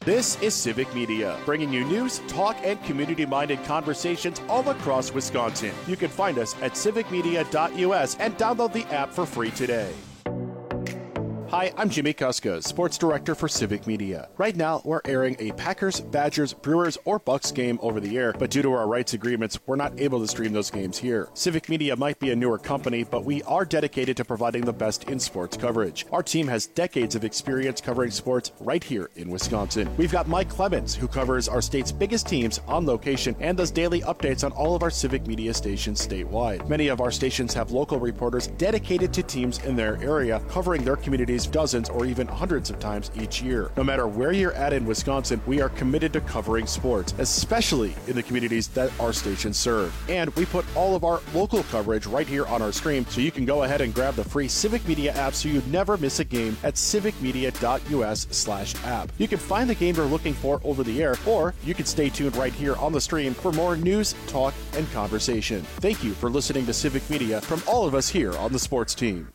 This is Civic Media, bringing you news, talk, and community-minded conversations all across Wisconsin. You can find us at civicmedia.us and download the app for free today. Hi, I'm Jimmy Kuska, Sports Director for Civic Media. Right now, we're airing a Packers, Badgers, Brewers, or Bucks game over the air, but due to our rights agreements, we're not able to stream those games here. Civic Media might be a newer company, but we are dedicated to providing the best in sports coverage. Our team has decades of experience covering sports right here in Wisconsin. We've got Mike Clemens, who covers our state's biggest teams on location and does daily updates on all of our Civic Media stations statewide. Many of our stations have local reporters dedicated to teams in their area, covering their communities dozens or even hundreds of times each year. No matter where you're at in Wisconsin, we are committed to covering sports, especially in the communities that our stations serve. And we put all of our local coverage right here on our stream, so you can go ahead and grab the free Civic Media app so you never miss a game at civicmedia.us/app. You can find the game you're looking for over the air, or you can stay tuned right here on the stream for more news, talk, and conversation. Thank you for listening to Civic Media from all of us here on the sports team.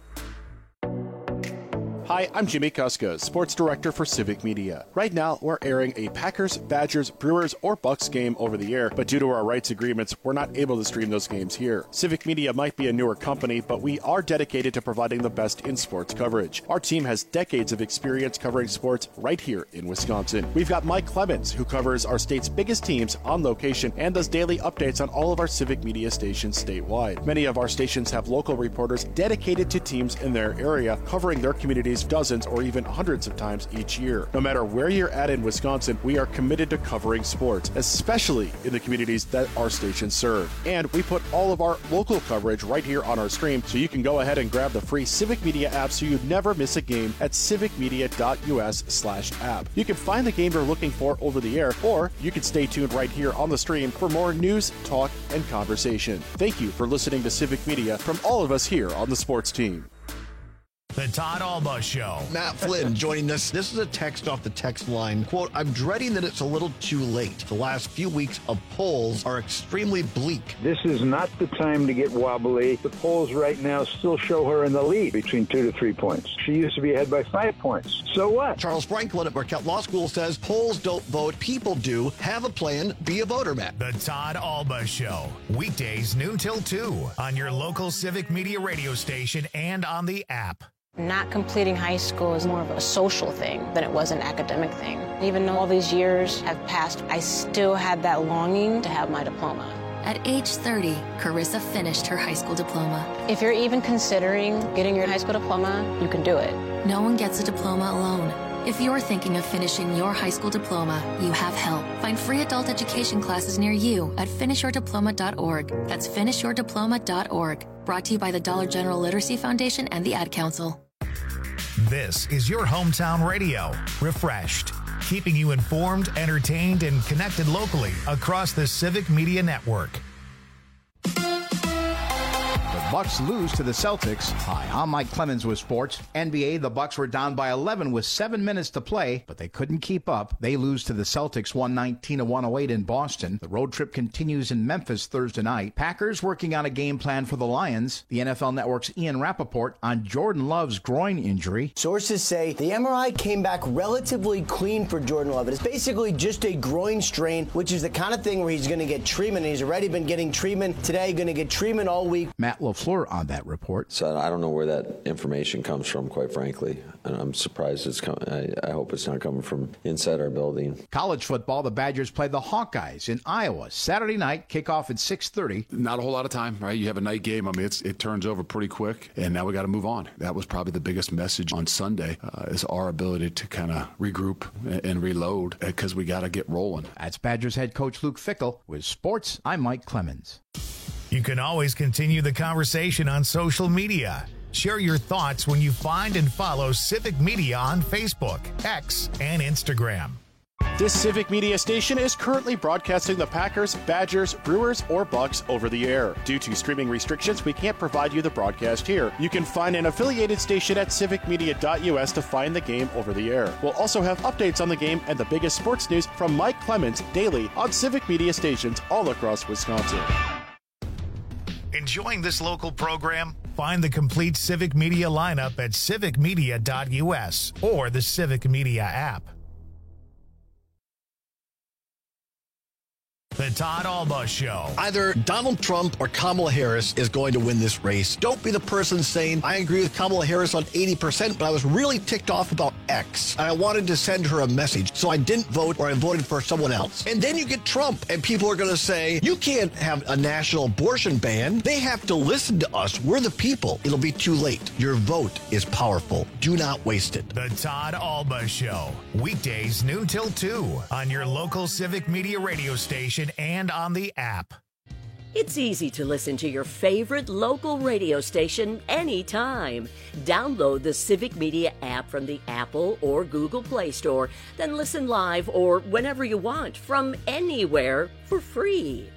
Hi, I'm Jimmy Kuska, Sports Director for Civic Media. Right now, we're airing a Packers, Badgers, Brewers, or Bucks game over the air, but due to our rights agreements, we're not able to stream those games here. Civic Media might be a newer company, but we are dedicated to providing the best in sports coverage. Our team has decades of experience covering sports right here in Wisconsin. We've got Mike Clemens, who covers our state's biggest teams on location and does daily updates on all of our Civic Media stations statewide. Many of our stations have local reporters dedicated to teams in their area, covering their communities dozens or even hundreds of times each year. No matter where you're at in Wisconsin, we are committed to covering sports, especially in the communities that our stations serve. And we put all of our local coverage right here on our stream, so you can go ahead and grab the free Civic Media app so you never miss a game at civicmedia.us/app. You can find the game you're looking for over the air, or you can stay tuned right here on the stream for more news, talk, and conversation. Thank you for listening to Civic Media from all of us here on the sports team. The Todd Alba Show. Matt Flynn joining us. This is a text off the text line. Quote, I'm dreading that it's a little too late. The last few weeks of polls are extremely bleak. This is not the time to get wobbly. The polls right now still show her in the lead between 2 to 3 points. She used to be ahead by 5 points. So what? Charles Franklin at Marquette Law School says polls don't vote, people do. Have a plan, be a voter, Matt. The Todd Alba Show. Weekdays noon till 2 on your local Civic Media radio station and on the app. Not completing high school is more of a social thing than it was an academic thing. Even though all these years have passed, I still had that longing to have my diploma. At age 30, Carissa finished her high school diploma. If you're even considering getting your high school diploma, you can do it. No one gets a diploma alone. If you're thinking of finishing your high school diploma, you have help. Find free adult education classes near you at finishyourdiploma.org. That's finishyourdiploma.org. Brought to you by the Dollar General Literacy Foundation and the Ad Council. This is your hometown radio, Refreshed, keeping you informed, entertained, and connected locally across the Civic Media Network. Bucks lose to the Celtics. Hi, I'm Mike Clemens with sports. NBA, the Bucks were down by 11 with 7 minutes to play, but they couldn't keep up. They lose to the Celtics 119-108 in Boston. The road trip continues in Memphis Thursday night. Packers working on a game plan for the Lions. The NFL Network's Ian Rappaport on Jordan Love's groin injury. Sources say the MRI came back relatively clean for Jordan Love. It's basically just a groin strain, which is the kind of thing where he's going to get treatment. He's already been getting treatment today, going to get treatment all week. Matt LaFleur on that report. So I don't know where that information comes from, quite frankly. And I'm surprised it's coming. I hope it's not coming from inside our building. College football, the Badgers play the Hawkeyes in Iowa Saturday night, kickoff at 6:30. Not a whole lot of time, right? You have a night game. I mean, it turns over pretty quick, and now we got to move on. That was probably the biggest message on Sunday, is our ability to kind of regroup and reload, because we got to get rolling. That's Badgers head coach Luke Fickell. With sports, I'm Mike Clemens. You can always continue the conversation on social media. Share your thoughts when you find and follow Civic Media on Facebook, X, and Instagram. This Civic Media station is currently broadcasting the Packers, Badgers, Brewers, or Bucks over the air. Due to streaming restrictions, we can't provide you the broadcast here. You can find an affiliated station at civicmedia.us to find the game over the air. We'll also have updates on the game and the biggest sports news from Mike Clemens daily on Civic Media stations all across Wisconsin. Enjoying this local program? Find the complete Civic Media lineup at civicmedia.us or the Civic Media app. The Todd Alba Show. Either Donald Trump or Kamala Harris is going to win this race. Don't be the person saying, I agree with Kamala Harris on 80%, but I was really ticked off about X. And I wanted to send her a message, so I didn't vote, or I voted for someone else. And then you get Trump, and people are going to say, you can't have a national abortion ban. They have to listen to us. We're the people. It'll be too late. Your vote is powerful. Do not waste it. The Todd Alba Show. Weekdays noon till 2 on your local Civic Media radio station and on the app. It's easy to listen to your favorite local radio station anytime. Download the Civic Media app from the Apple or Google Play Store, then listen live or whenever you want from anywhere for free.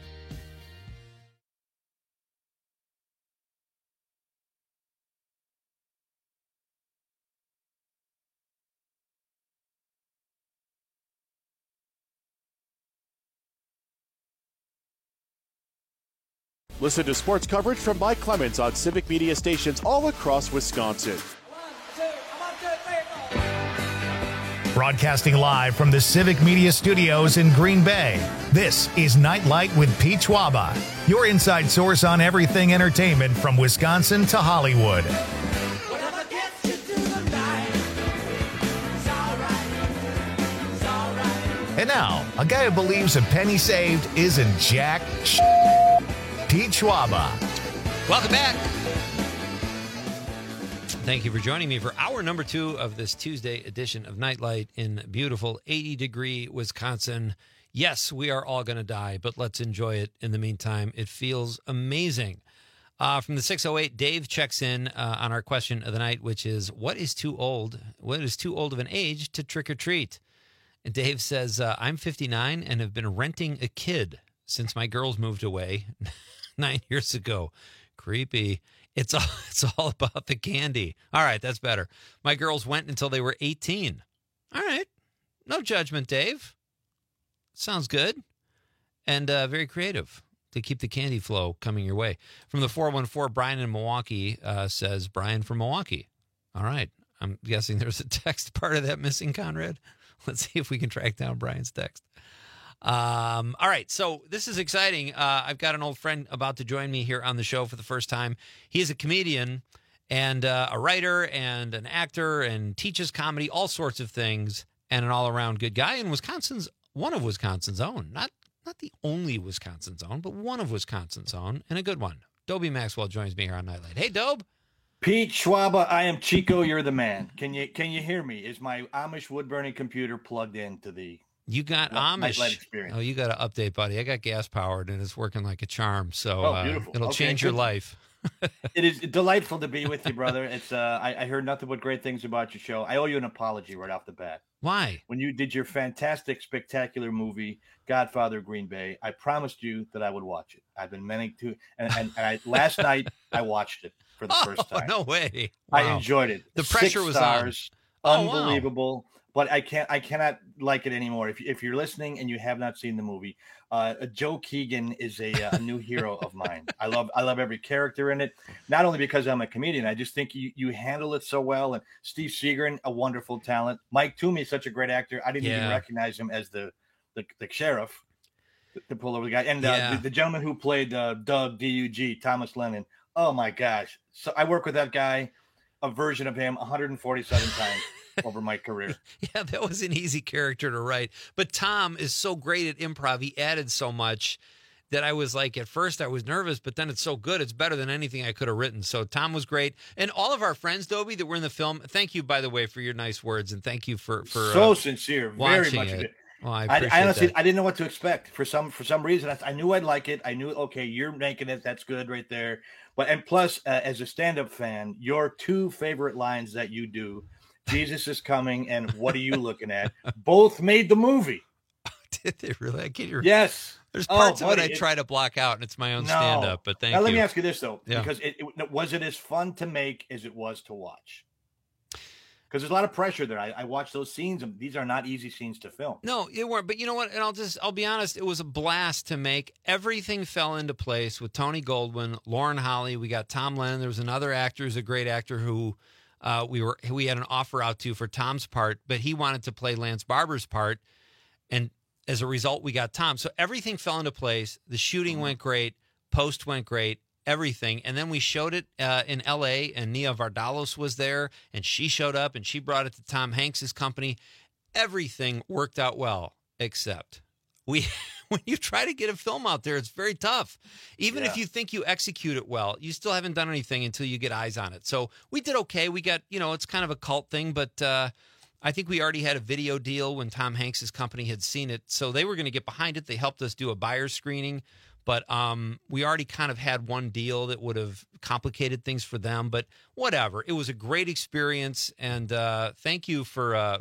Listen to sports coverage from Mike Clemens on Civic Media stations all across Wisconsin. Broadcasting live from the Civic Media Studios in Green Bay, this is Nightlight with Pete Schwaba, your inside source on everything entertainment from Wisconsin to Hollywood. And now, a guy who believes a penny saved isn't jack Pete Schwaba. Welcome back. Thank you for joining me for hour number 2 of this Tuesday edition of Nightlight in beautiful 80-degree Wisconsin. Yes, we are all going to die, but let's enjoy it in the meantime. It feels amazing. From the 608, Dave checks in on our question of the night, which is, what is too old of an age to trick or treat? And Dave says, I'm 59 and have been renting a kid since my girls moved away 9 years ago. Creepy. It's all about the candy. All right, that's better. My girls went until they were 18. All right. No judgment, Dave. Sounds good. And very creative to keep the candy flow coming your way. From the 414, Brian in Milwaukee says, Brian from Milwaukee. All right. I'm guessing there's a text part of that missing, Conrad. Let's see if we can track down Brian's text. All right, so this is exciting. I've got an old friend about to join me here on the show for the first time. He is a comedian and a writer and an actor and teaches comedy, all sorts of things, and an all-around good guy. And one of Wisconsin's own, not the only Wisconsin's own, but one of Wisconsin's own, and a good one. Dobie Maxwell joins me here on Nightlight. Hey, Dobe. Pete Schwaba, I am Chico. You're the man. Can you hear me? Is my Amish wood-burning computer plugged into the... You got Amish. Experience. Oh, you got to update, buddy. I got gas powered and it's working like a charm. So it'll change your life. It is delightful to be with you, brother. It's I heard nothing but great things about your show. I owe you an apology right off the bat. Why? When you did your fantastic, spectacular movie, Godfather Green Bay, I promised you that I would watch it. I've been meaning to, and last night I watched it for the first time. No way! Wow. I enjoyed it. The pressure 6 was stars. on. Unbelievable. Wow. But I cannot like it anymore. If you're listening and you have not seen the movie, Joe Keegan is a new hero of mine. I love every character in it. Not only because I'm a comedian, I just think you handle it so well. And Steve Seagren, a wonderful talent. Mike Toomey, such a great actor. I didn't even recognize him as the sheriff, the pull over the guy, and the gentleman who played Doug D-U-G, Thomas Lennon. Oh my gosh! So I work with that guy, a version of him, 147 times. Over my career. Yeah, that was an easy character to write. But Tom is so great at improv. He added so much that I was like, at first I was nervous, but then it's so good. It's better than anything I could have written. So Tom was great. And all of our friends, Dobie, that were in the film, thank you, by the way, for your nice words. And thank you for so sincere. Very much. It. Well, I honestly, that. I didn't know what to expect. For some reason, I knew I'd like it. I knew, okay, you're making it. That's good right there. And plus, as a stand-up fan, your 2 favorite lines that you do, Jesus is coming, and what are you looking at? Both made the movie. Did they really? I can't hear. Yes. There's parts of it I try to block out, and it's my own stand-up, but thank you. Now, let me ask you this, though, because was it as fun to make as it was to watch? Because there's a lot of pressure there. I watched those scenes, and these are not easy scenes to film. No, it weren't. But you know what? And I'll be honest, it was a blast to make. Everything fell into place with Tony Goldwyn, Lauren Holly. We got Tom Lennon. There was another actor who's a great actor who we had an offer out to for Tom's part, but he wanted to play Lance Barber's part. And as a result, we got Tom. So everything fell into place. The shooting went great. Post went great. Everything. And then we showed it in L.A., and Nia Vardalos was there, and she showed up, and she brought it to Tom Hanks's company. Everything worked out well, except when you try to get a film out there, it's very tough. Even if you think you execute it well, you still haven't done anything until you get eyes on it. So we did okay. We got, it's kind of a cult thing, but I think we already had a video deal when Tom Hanks's company had seen it. So they were going to get behind it. They helped us do a buyer screening, but we already kind of had one deal that would have complicated things for them, but whatever. It was a great experience, and thank you for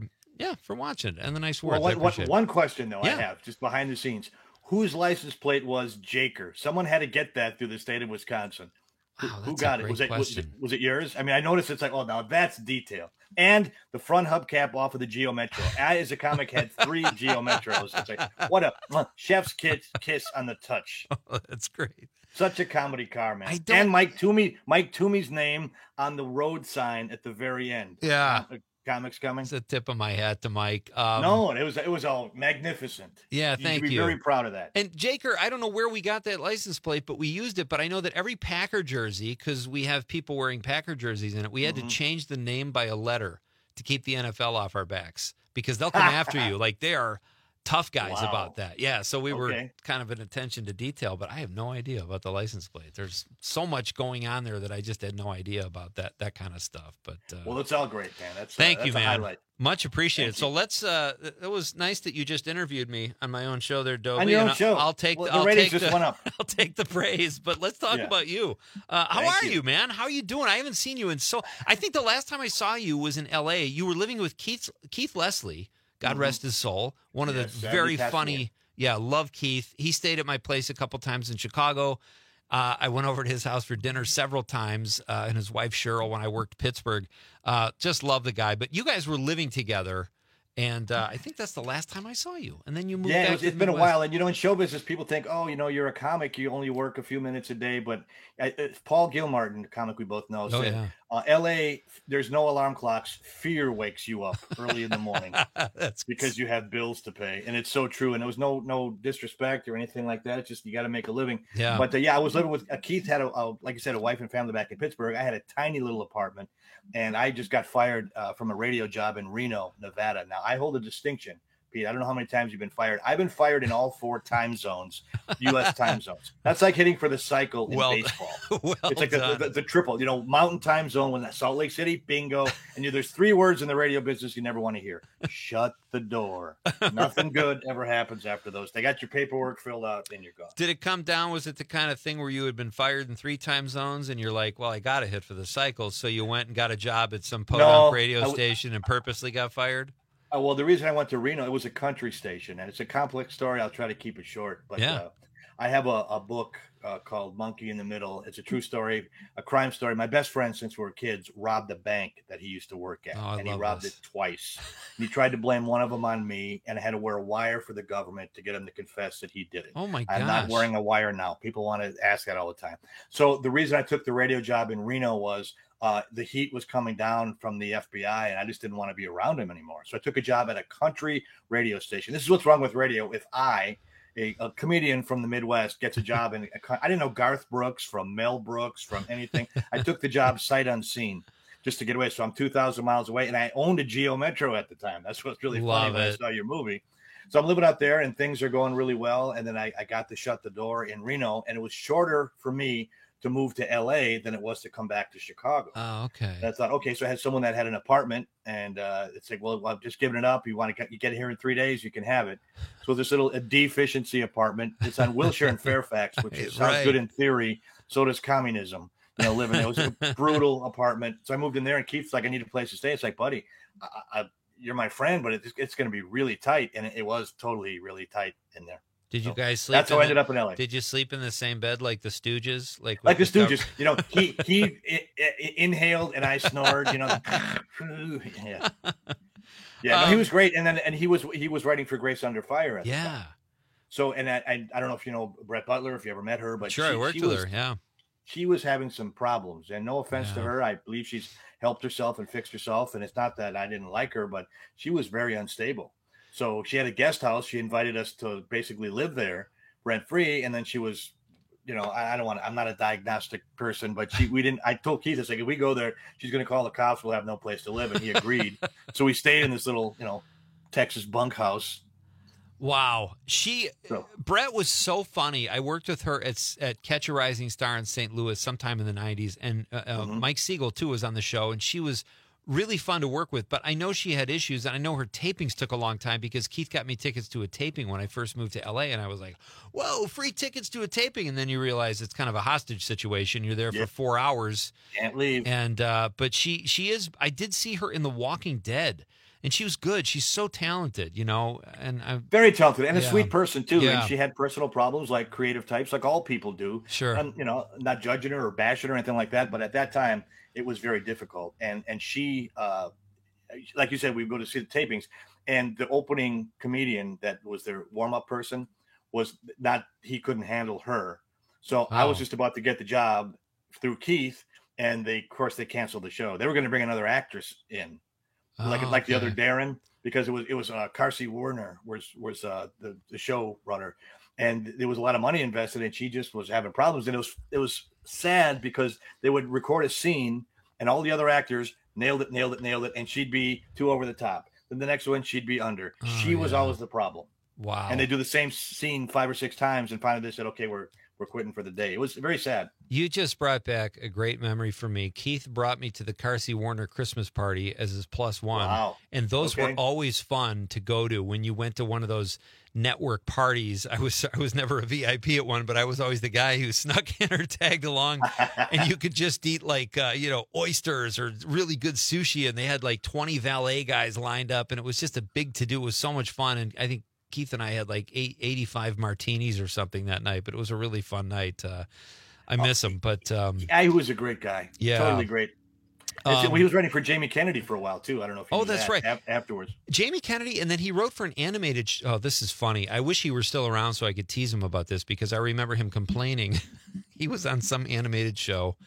watching it and the nice words. Well, one question, though, I have, just behind the scenes. Whose license plate was Jaker? Someone had to get that through the state of Wisconsin. Who got it? Was it yours? I mean, I noticed it's like, oh, now that's detail. And the front hubcap off of the Geo Metro. I, as a comic, had 3 Geo Metros. It's like, what a chef's kiss on the touch. Oh, that's great. Such a comedy car, man. And Mike Toomey's name on the road sign at the very end. Yeah. Comics coming. It's a tip of my hat to Mike. No, it was all magnificent. Yeah, thank you. Be very proud of that. And Jaker, I don't know where we got that license plate, but we used it. But I know that every Packer jersey, because we have people wearing Packer jerseys in it, we had to change the name by a letter to keep the NFL off our backs because they'll come after you. Like they are tough guys about that. Yeah, so we were kind of an attention to detail, but I have no idea about the license plate. There's so much going on there that I just had no idea about that kind of stuff. But well, it's all great, man. Thank you, a man. highlight. Much appreciated. So let's. It was nice that you just interviewed me on my own show there, Dobie. On your own show. I'll take the ratings just went up. I'll take the praise. But let's talk about you. How are you, man? How are you doing? I haven't seen you I think the last time I saw you was in L.A. You were living with Keith Leslie. God rest his soul. One of the very funny. Yeah, love Keith. He stayed at my place a couple times in Chicago. I went over to his house for dinner several times, and his wife Cheryl when I worked Pittsburgh. Just love the guy. But you guys were living together, and I think that's the last time I saw you. And then you moved back. It's been a while. And, in show business, people think, oh, you're a comic. You only work a few minutes a day. But Paul Gilmartin, the comic we both know, said, L.A., there's no alarm clocks. Fear wakes you up early in the morning because you have bills to pay. And it's so true. And there was no disrespect or anything like that. It's just you got to make a living. Yeah. But, I was living with Keith had, like I said, a wife and family back in Pittsburgh. I had a tiny little apartment. And I just got fired from a radio job in Reno, Nevada. Now, I hold a distinction, Pete. I don't know how many times you've been fired. I've been fired in all 4 time zones, U.S. time zones. That's like hitting for the cycle in baseball. It's like the triple, mountain time zone when that's Salt Lake City, bingo. And there's 3 words in the radio business you never want to hear. Shut the door. Nothing good ever happens after those. They got your paperwork filled out, and you're gone. Did it come down? Was it the kind of thing where you had been fired in 3 time zones and you're like, well, I got to hit for the cycle. So you went and got a job at some podunk radio station and purposely got fired? Well, the reason I went to Reno, it was a country station, and it's a complex story. I'll try to keep it short. But I have a book called Monkey in the Middle. It's a true story, a crime story. My best friend since we were kids robbed a bank that he used to work at, and he robbed it twice. And he tried to blame one of them on me, and I had to wear a wire for the government to get him to confess that he did it. Oh, my gosh. I'm not wearing a wire now. People want to ask that all the time. So the reason I took the radio job in Reno was the heat was coming down from the FBI, and I just didn't want to be around him anymore. So I took a job at a country radio station. This is what's wrong with radio. If a comedian from the Midwest gets a job I didn't know Garth Brooks from Mel Brooks from anything. I took the job sight unseen just to get away. So I'm 2,000 miles away, and I owned a Geo Metro at the time. That's what's really funny when I saw your movie. So I'm living out there, and things are going really well. And then I got to shut the door in Reno, and it was shorter for me to move to LA than it was to come back to Chicago. Oh, okay. And I thought, okay, so I had someone that had an apartment, and it's like, well, I'm just giving it up. You get it here in 3 days, you can have it. So this little deficiency apartment, it's on Wilshire and Fairfax, which sounds good in theory. So does communism. Living there. It was a brutal apartment. So I moved in there, and Keith's like, I need a place to stay. It's like, buddy, you're my friend, but it's going to be really tight. And it was totally really tight in there. Did you guys sleep? That's how I ended up in LA. Did you sleep in the same bed like the Stooges? Like the Stooges. He inhaled and I snored. Yeah. No, he was great, and he was writing for Grace Under Fire at the time. So, and I don't know if you know Brett Butler, if you ever met her, but sure, I worked with her. Yeah, she was having some problems, and no offense to her, I believe she's helped herself and fixed herself, and it's not that I didn't like her, but she was very unstable. So she had a guest house. She invited us to basically live there rent free. And then she was, I'm not a diagnostic person, but I told Keith, it's like, if we go there, she's going to call the cops. We'll have no place to live. And he agreed. So we stayed in this little, Texas bunkhouse. Wow. Brett was so funny. I worked with her at Catch a Rising Star in St. Louis sometime in the 90s. And Mike Siegel, too, was on the show. And she was really fun to work with. But I know she had issues. And I know her tapings took a long time because Keith got me tickets to a taping when I first moved to L.A. And I was like, whoa, free tickets to a taping. And then you realize it's kind of a hostage situation. You're there for 4 hours. Can't leave. And but she is, I did see her in The Walking Dead. And she was good. She's so talented, and I'm very talented and a sweet person too. Yeah. And she had personal problems like creative types, like all people do. Sure. And, not judging her or bashing her or anything like that. But at that time, it was very difficult. And she, like you said, we go to see the tapings, and the opening comedian that was their warm-up person he couldn't handle her. So I was just about to get the job through Keith, and they canceled the show. They were going to bring another actress in. Like the other Darren, because it was Carsey Werner was the show runner, and there was a lot of money invested, and she just was having problems, and it was sad because they would record a scene and all the other actors nailed it, and she'd be too over the top. Then the next one she'd be under. She was always the problem. Wow. And they do the same scene 5 or 6 times, and finally they said, okay, we're quitting for the day. It was very sad. You just brought back a great memory for me. Keith brought me to the Carsey Werner Christmas party as his +1. Wow. And those were always fun to go to when you went to one of those network parties. I was never a VIP at one, but I was always the guy who snuck in or tagged along, and you could just eat oysters or really good sushi. And they had like 20 valet guys lined up, and it was just a big to-do. It was so much fun. And I think Keith and I had like 85 martinis or something that night, but it was a really fun night. I miss him, but he was a great guy. Yeah, totally great. He was writing for Jamie Kennedy for a while too. I don't know if you knew that's that right. Afterwards, Jamie Kennedy, and then he wrote for an animated. Oh, this is funny. I wish he were still around so I could tease him about this, because I remember him complaining. He was on some animated show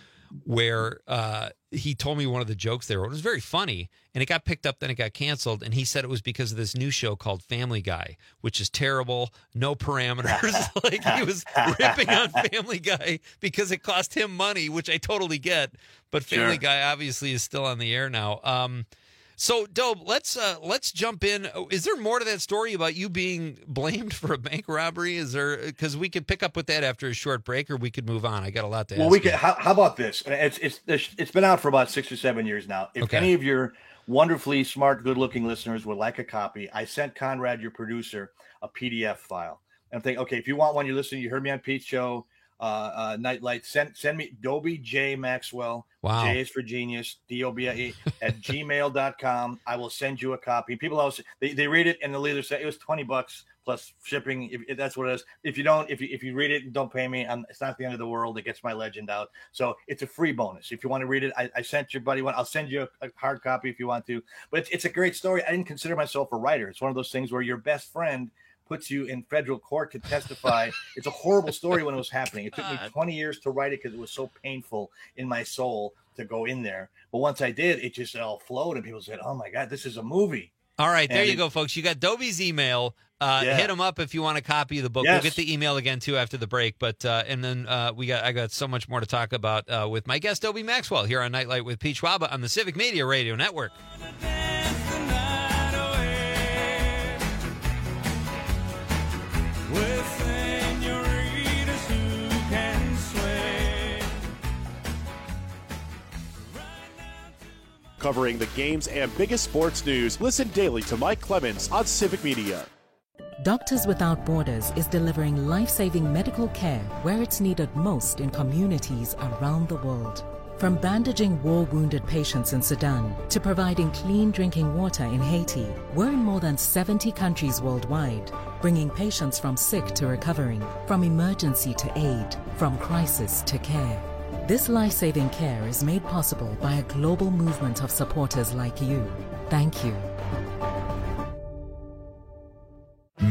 where he told me one of the jokes there. It was very funny, and it got picked up, then it got canceled, and he said it was because of this new show called Family Guy, which is terrible, no parameters. Like, he was ripping on Family Guy because it cost him money, which I totally get, but Family Guy obviously is still on the air now. So, Dobe, let's jump in. Is there more to that story about you being blamed for a bank robbery? Is there, because we could pick up with that after a short break, or we could move on. I got a lot to ask. Well, we could. How about this? It's been out for about 6 or 7 years now. If any of your wonderfully smart, good-looking listeners would like a copy, I sent Conrad, your producer, a PDF file. And I'm thinking, okay, if you want one, you're listening. You heard me on Pete's show, Nightlight. Send me Dobie J Maxwell. Wow. J is for genius, DOBIE at gmail.com. I will send you a copy. People always they read it and they'll either say it was $20 plus shipping. If that's what it is. If you don't, if you read it and don't pay me, it's not the end of the world. It gets my legend out. So it's a free bonus. If you want to read it, I sent your buddy one. I'll send you a hard copy if you want to. But it's a great story. I didn't consider myself a writer. It's one of those things where your best friend puts you in federal court to testify. It's a horrible story when it was happening. It took me 20 years to write it because it was so painful in my soul to go in there. But once I did, it just all flowed, and people said, "Oh my God, this is a movie." All right, there you go, folks. You got Dobie's email. Hit him up if you want a copy of the book. We'll get the email again too after the break. But and then I got so much more to talk about with my guest Dobie Maxwell here on Nightlight with Pete Schwaba on the Civic Media Radio Network. Covering the games and biggest sports news, listen daily to Mike Clemens on Civic Media. Doctors Without Borders is delivering life-saving medical care where it's needed most in communities around the world. From bandaging war-wounded patients in Sudan to providing clean drinking water in Haiti, we're in more than 70 countries worldwide, bringing patients from sick to recovering, from emergency to aid, from crisis to care. This life-saving care is made possible by a global movement of supporters like you. Thank you.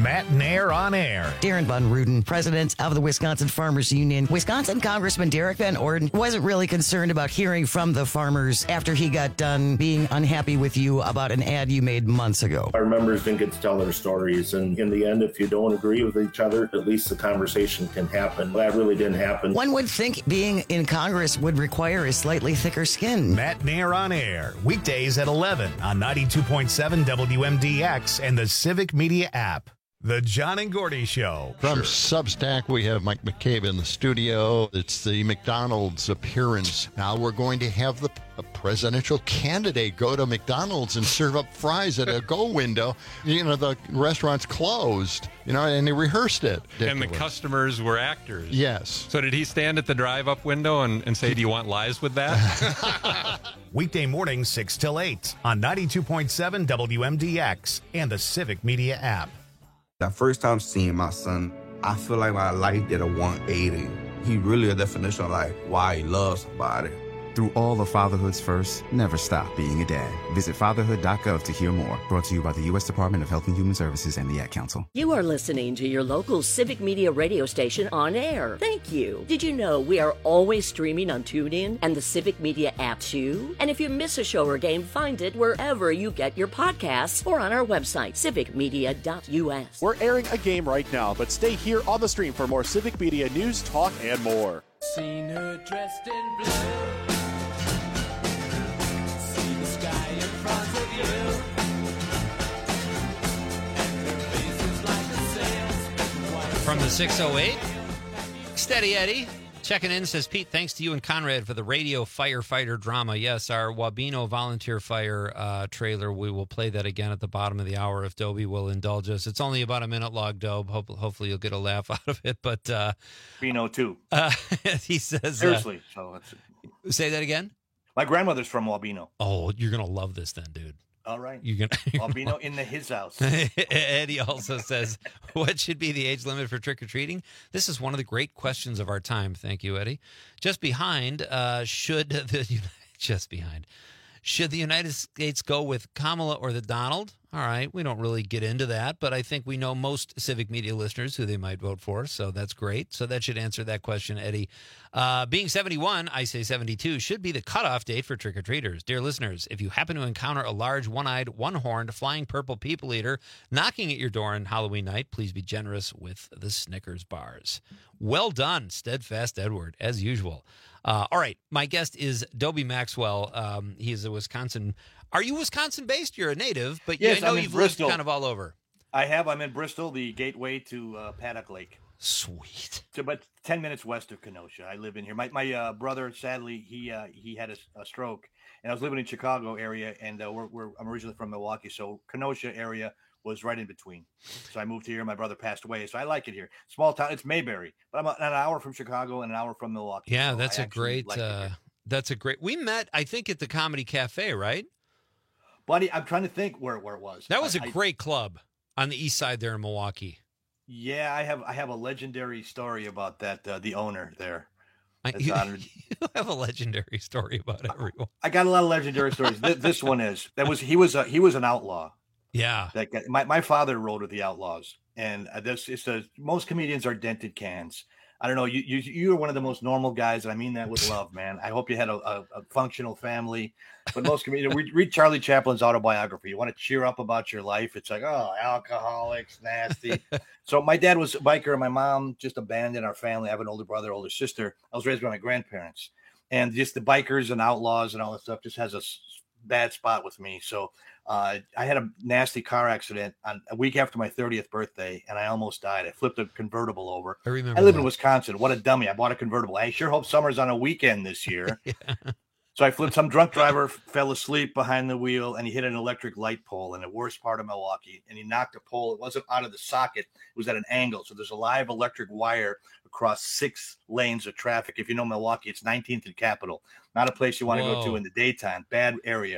Matt Nair on air. Darren Von Ruden, president of the Wisconsin Farmers Union. Wisconsin Congressman Derek Van Orden wasn't really concerned about hearing from the farmers after he got done being unhappy with you about an ad you made months ago. Our members didn't get to tell their stories, and in the end, if you don't agree with each other, at least the conversation can happen. That really didn't happen. One would think being in Congress would require a slightly thicker skin. Matt Nair on air, weekdays at 11 on 92.7 WMDX and the Civic Media app. The John and Gordy Show. From Substack, we have Mike McCabe in the studio. It's the McDonald's appearance. Now we're going to have the presidential candidate go to McDonald's and serve up fries at a go window. You know, the restaurant's closed, you know, and they rehearsed it. And the customers were actors. Yes. So did he stand at the drive-up window and say, do you want lies with that? Weekday mornings 6 till 8 on 92.7 WMDX and the Civic Media app. The first time seeing my son, I feel like my life did a 180. He really a definition of like why he loves somebody. Through all of fatherhood's first, never stop being a dad. Visit fatherhood.gov to hear more. Brought to you by the U.S. Department of Health and Human Services and the Ad Council. You are listening to your local Civic Media radio station on air. Thank you. Did you know we are always streaming on TuneIn and the Civic Media app too? And if you miss a show or game, find it wherever you get your podcasts or on our website, civicmedia.us. We're airing a game right now, but stay here on the stream for more Civic Media news, talk, and more. Seen her dressed in blue. From the 608, Steady Eddie checking in, says, Pete, thanks to you and Conrad for the radio firefighter drama. Yes, our Wabeno volunteer fire trailer. We will play that again at the bottom of the hour if Dobie will indulge us. It's only about a minute long, Dobe. Hopefully you'll get a laugh out of it. But Beno too. He says, seriously. Say that again. My grandmother's from Wabeno. Oh, you're gonna love this then, dude. All right. You're Albino in his house. Eddie also says, what should be the age limit for trick-or-treating? This is one of the great questions of our time. Thank you, Eddie. Just behind, should the United States go with Kamala or the Donald? All right, we don't really get into that, but I think we know most Civic Media listeners who they might vote for, so that's great. So that should answer that question, Eddie. Being 71, I say 72, should be the cutoff date for trick-or-treaters. Dear listeners, if you happen to encounter a large, one-eyed, one-horned, flying purple people eater knocking at your door on Halloween night, please be generous with the Snickers bars. Well done, Steadfast Edward, as usual. All right, my guest is Dobie Maxwell. He is a Wisconsin. Are you Wisconsin-based? You're a native, but yes, I know you've lived kind of all over. I'm in Bristol, the gateway to Paddock Lake. Sweet. So, but 10 minutes west of Kenosha. I live in here. My brother, sadly, he had a stroke, and I was living in Chicago area, and I'm originally from Milwaukee, so Kenosha area was right in between. So I moved here. My brother passed away, so I like it here. Small town. It's Mayberry, but I'm an hour from Chicago and an hour from Milwaukee. Yeah, so that's a great. That's a great. We met, I think, at the Comedy Cafe, right? Buddy, I'm trying to think where it was. That was a great club on the east side there in Milwaukee. Yeah, I have a legendary story about that. The owner there. You have a legendary story about everyone. I got a lot of legendary stories. This one is he was an outlaw. Yeah. That guy, my father rode with the Outlaws, and most comedians are dented cans. I don't know. You are one of the most normal guys, and I mean that with love, man. I hope you had a functional family. But most comedians, read Charlie Chaplin's autobiography. You want to cheer up about your life. It's like, oh, alcoholics, nasty. So my dad was a biker, and my mom just abandoned our family. I have an older brother, older sister. I was raised by my grandparents, and just the bikers and outlaws and all that stuff just has a bad spot with me. So I had a nasty car accident a week after my 30th birthday, and I almost died. I flipped a convertible over. I remember. I live in Wisconsin. What a dummy. I bought a convertible. I sure hope summer's on a weekend this year. Yeah. So I flipped. Some drunk driver fell asleep behind the wheel, and he hit an electric light pole in the worst part of Milwaukee, and he knocked a pole. It wasn't out of the socket. It was at an angle. So there's a live electric wire across 6 lanes of traffic. If you know Milwaukee, it's 19th and Capitol. Not a place you want to go to in the daytime. Bad area.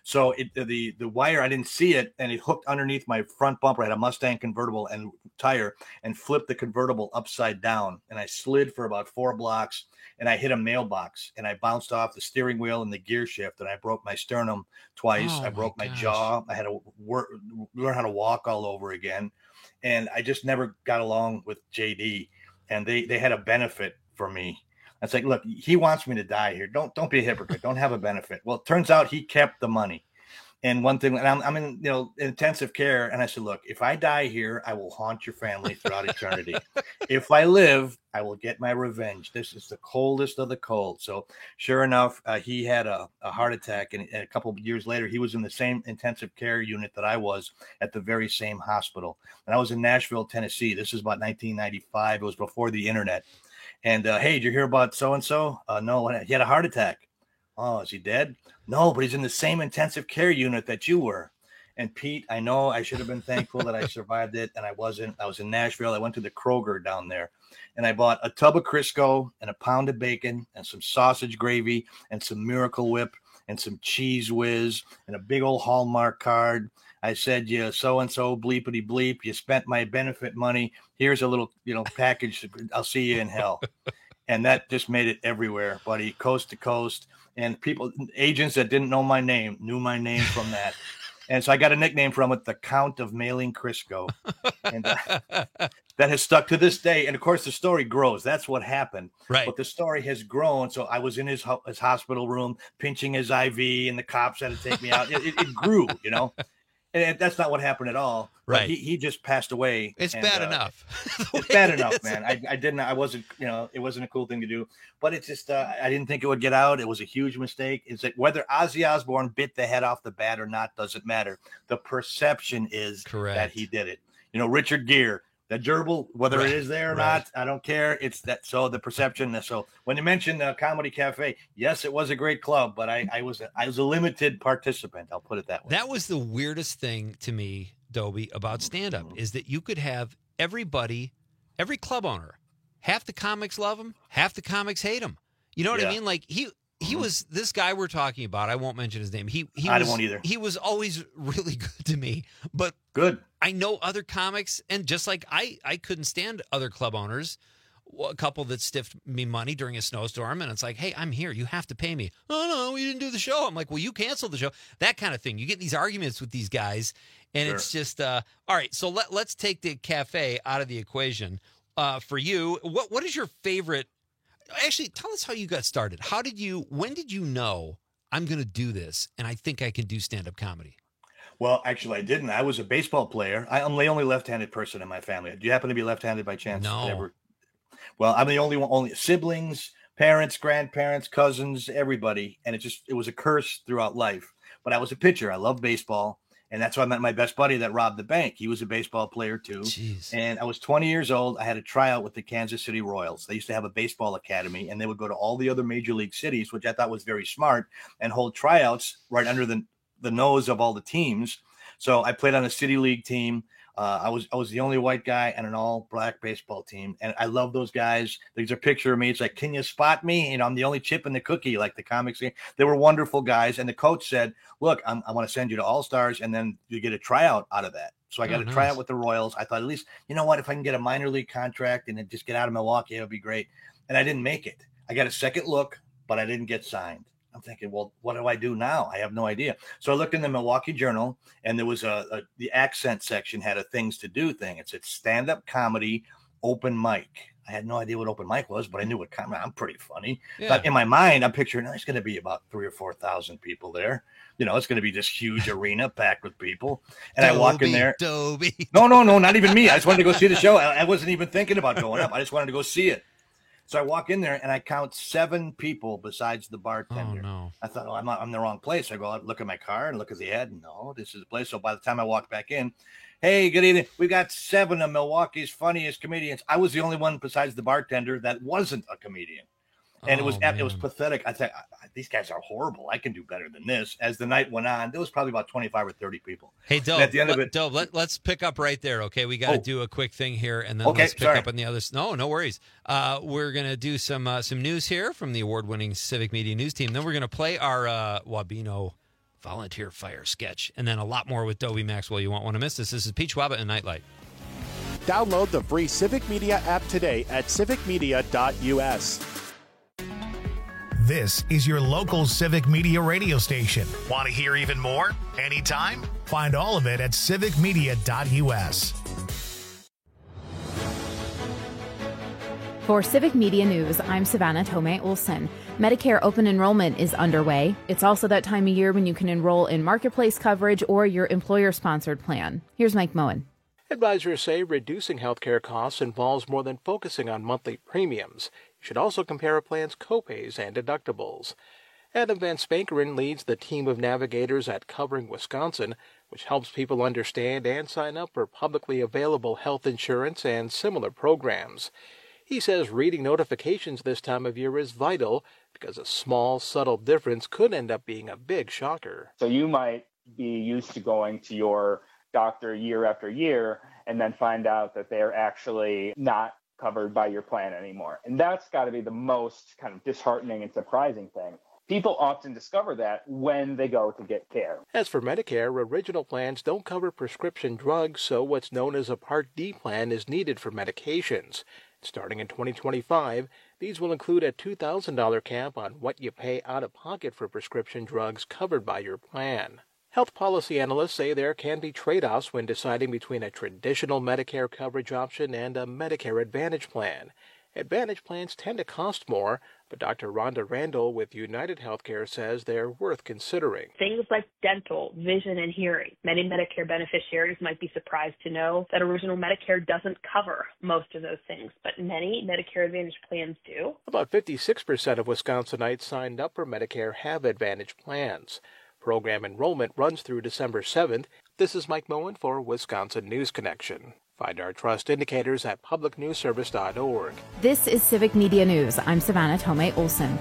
So the wire, I didn't see it, and it hooked underneath my front bumper. I had a Mustang convertible and tire, and flipped the convertible upside down. And I slid for about 4 blocks, and I hit a mailbox, and I bounced off the steering wheel and the gear shift, and I broke my sternum twice. I broke my jaw. I had to learn how to walk all over again. And I just never got along with JD, and they had a benefit for me. It's like, look, he wants me to die here. Don't be a hypocrite. Don't have a benefit. Well, it turns out he kept the money. And one thing, and I'm in intensive care, and I said, look, if I die here, I will haunt your family throughout eternity. If I live, I will get my revenge. This is the coldest of the cold. So sure enough, he had a heart attack, and a couple of years later, he was in the same intensive care unit that I was at the very same hospital. And I was in Nashville, Tennessee. This is about 1995. It was before the internet. And, hey, did you hear about so-and-so? No, he had a heart attack. Oh, is he dead? No, but he's in the same intensive care unit that you were. And Pete, I know I should have been thankful that I survived it, and I wasn't. I was in Nashville. I went to the Kroger down there, and I bought a tub of Crisco and a pound of bacon and some sausage gravy and some Miracle Whip and some Cheese Whiz and a big old Hallmark card. I said, yeah, so-and-so, bleepity bleep. You spent my benefit money. Here's a little, package. I'll see you in hell. And that just made it everywhere, buddy, coast to coast. And agents that didn't know my name knew my name from that. And so I got a nickname from it, the Count of Mailing Crisco. And that has stuck to this day. And, of course, the story grows. That's what happened. Right. But the story has grown. So I was in his hospital room pinching his IV, and the cops had to take me out. It grew, And that's not what happened at all. Right. He just passed away. It's bad enough. It's bad enough, man. I wasn't, it wasn't a cool thing to do, but it's just, I didn't think it would get out. It was a huge mistake. It's like whether Ozzy Osbourne bit the head off the bat or not, doesn't matter. The perception is that he did it. Richard Gere, the gerbil, whether it is there or not, I don't care. It's that. So the perception. So when you mentioned Comedy Cafe, yes, it was a great club, but I was a limited participant. I'll put it that way. That was the weirdest thing to me, Dobie, about stand-up, is that you could have every club owner, half the comics love him, half the comics hate him. You know what I mean? Like he was this guy we're talking about. I won't mention his name. I won't either. He was always really good to me, but good. I know other comics, and just like I couldn't stand other club owners. A couple that stiffed me money during a snowstorm, and it's like, hey, I'm here. You have to pay me. Oh, no, we didn't do the show. I'm like, well, you canceled the show. That kind of thing. You get these arguments with these guys, and it's just, all right, so let's take the cafe out of the equation. For you, what is your favorite? Actually, tell us how you got started. When did you know I'm going to do this, and I think I can do stand-up comedy? Well, actually, I didn't. I was a baseball player. I'm the only left-handed person in my family. Do you happen to be left-handed by chance? No. Well, I'm the only siblings, parents, grandparents, cousins, everybody. And it was a curse throughout life. But I was a pitcher. I love baseball. And that's why I met my best buddy that robbed the bank. He was a baseball player too. Jeez. And I was 20 years old. I had a tryout with the Kansas City Royals. They used to have a baseball academy, and they would go to all the other major league cities, which I thought was very smart, and hold tryouts right under the nose of all the teams. So I played on a city league team. I was the only white guy on an all black baseball team. And I love those guys. There's a picture of me. It's like, can you spot me? I'm the only chip in the cookie, like the comics. They were wonderful guys. And the coach said, look, I want to send you to All-Stars, and then you get a tryout out of that. So I got a tryout with the Royals. I thought, at least, you know what, if I can get a minor league contract and then just get out of Milwaukee, it would be great. And I didn't make it. I got a second look, but I didn't get signed. I'm thinking, well, what do I do now? I have no idea. So I looked in the Milwaukee Journal, and there was the accent section had a things to do thing. It said stand-up comedy, open mic. I had no idea what open mic was, but I knew what comedy. I'm pretty funny. Yeah. But in my mind, I'm picturing there's going to be about 3,000 or 4,000 people there. It's going to be this huge arena packed with people. And I walk in there. Dobie. No, not even me. I just wanted to go see the show. I wasn't even thinking about going up. I just wanted to go see it. So I walk in there and I count 7 people besides the bartender. Oh, no. I thought, I'm in the wrong place. I go out, look at my car and look at the ad. No, this is the place. So by the time I walk back in, hey, good evening. We got 7 of Milwaukee's funniest comedians. I was the only one besides the bartender that wasn't a comedian. And it was pathetic. I thought, these guys are horrible. I can do better than this. As the night went on, there was probably about 25 or 30 people. Hey, Dope, at the end of it, Dope, let's pick up right there, okay? We got to do a quick thing here, and then let's pick up on the others. No worries. We're going to do some news here from the award-winning Civic Media News Team. Then we're going to play our Wabino volunteer fire sketch, and then a lot more with Dobie Maxwell. You won't want to miss this. This is Pete Schwaba and Nightlight. Download the free Civic Media app today at civicmedia.us. This is your local Civic Media radio station. Want to hear even more? Anytime? Find all of it at civicmedia.us. For Civic Media News, I'm Savannah Tomei Olson. Medicare open enrollment is underway. It's also that time of year when you can enroll in Marketplace coverage or your employer-sponsored plan. Here's Mike Moen. Advisors say reducing healthcare costs involves more than focusing on monthly premiums. You should also compare a plan's copays and deductibles. Adam Van Spankeren leads the team of navigators at Covering Wisconsin, which helps people understand and sign up for publicly available health insurance and similar programs. He says reading notifications this time of year is vital because a small, subtle difference could end up being a big shocker. So you might be used to going to your doctor year after year and then find out that they're actually not covered by your plan anymore. And that's got to be the most kind of disheartening and surprising thing. People often discover that when they go to get care. As for Medicare, original plans don't cover prescription drugs, so what's known as a Part D plan is needed for medications. Starting in 2025, these will include a $2,000 cap on what you pay out of pocket for prescription drugs covered by your plan. Health policy analysts say there can be trade-offs when deciding between a traditional Medicare coverage option and a Medicare Advantage plan. Advantage plans tend to cost more, but Dr. Rhonda Randall with United Healthcare says they're worth considering. Things like dental, vision, and hearing. Many Medicare beneficiaries might be surprised to know that original Medicare doesn't cover most of those things, but many Medicare Advantage plans do. About 56% of Wisconsinites signed up for Medicare have Advantage plans. Program enrollment runs through December 7th. This is Mike Moen for Wisconsin News Connection. Find our trust indicators at publicnewsservice.org. This is Civic Media News. I'm Savannah Tomei Olson.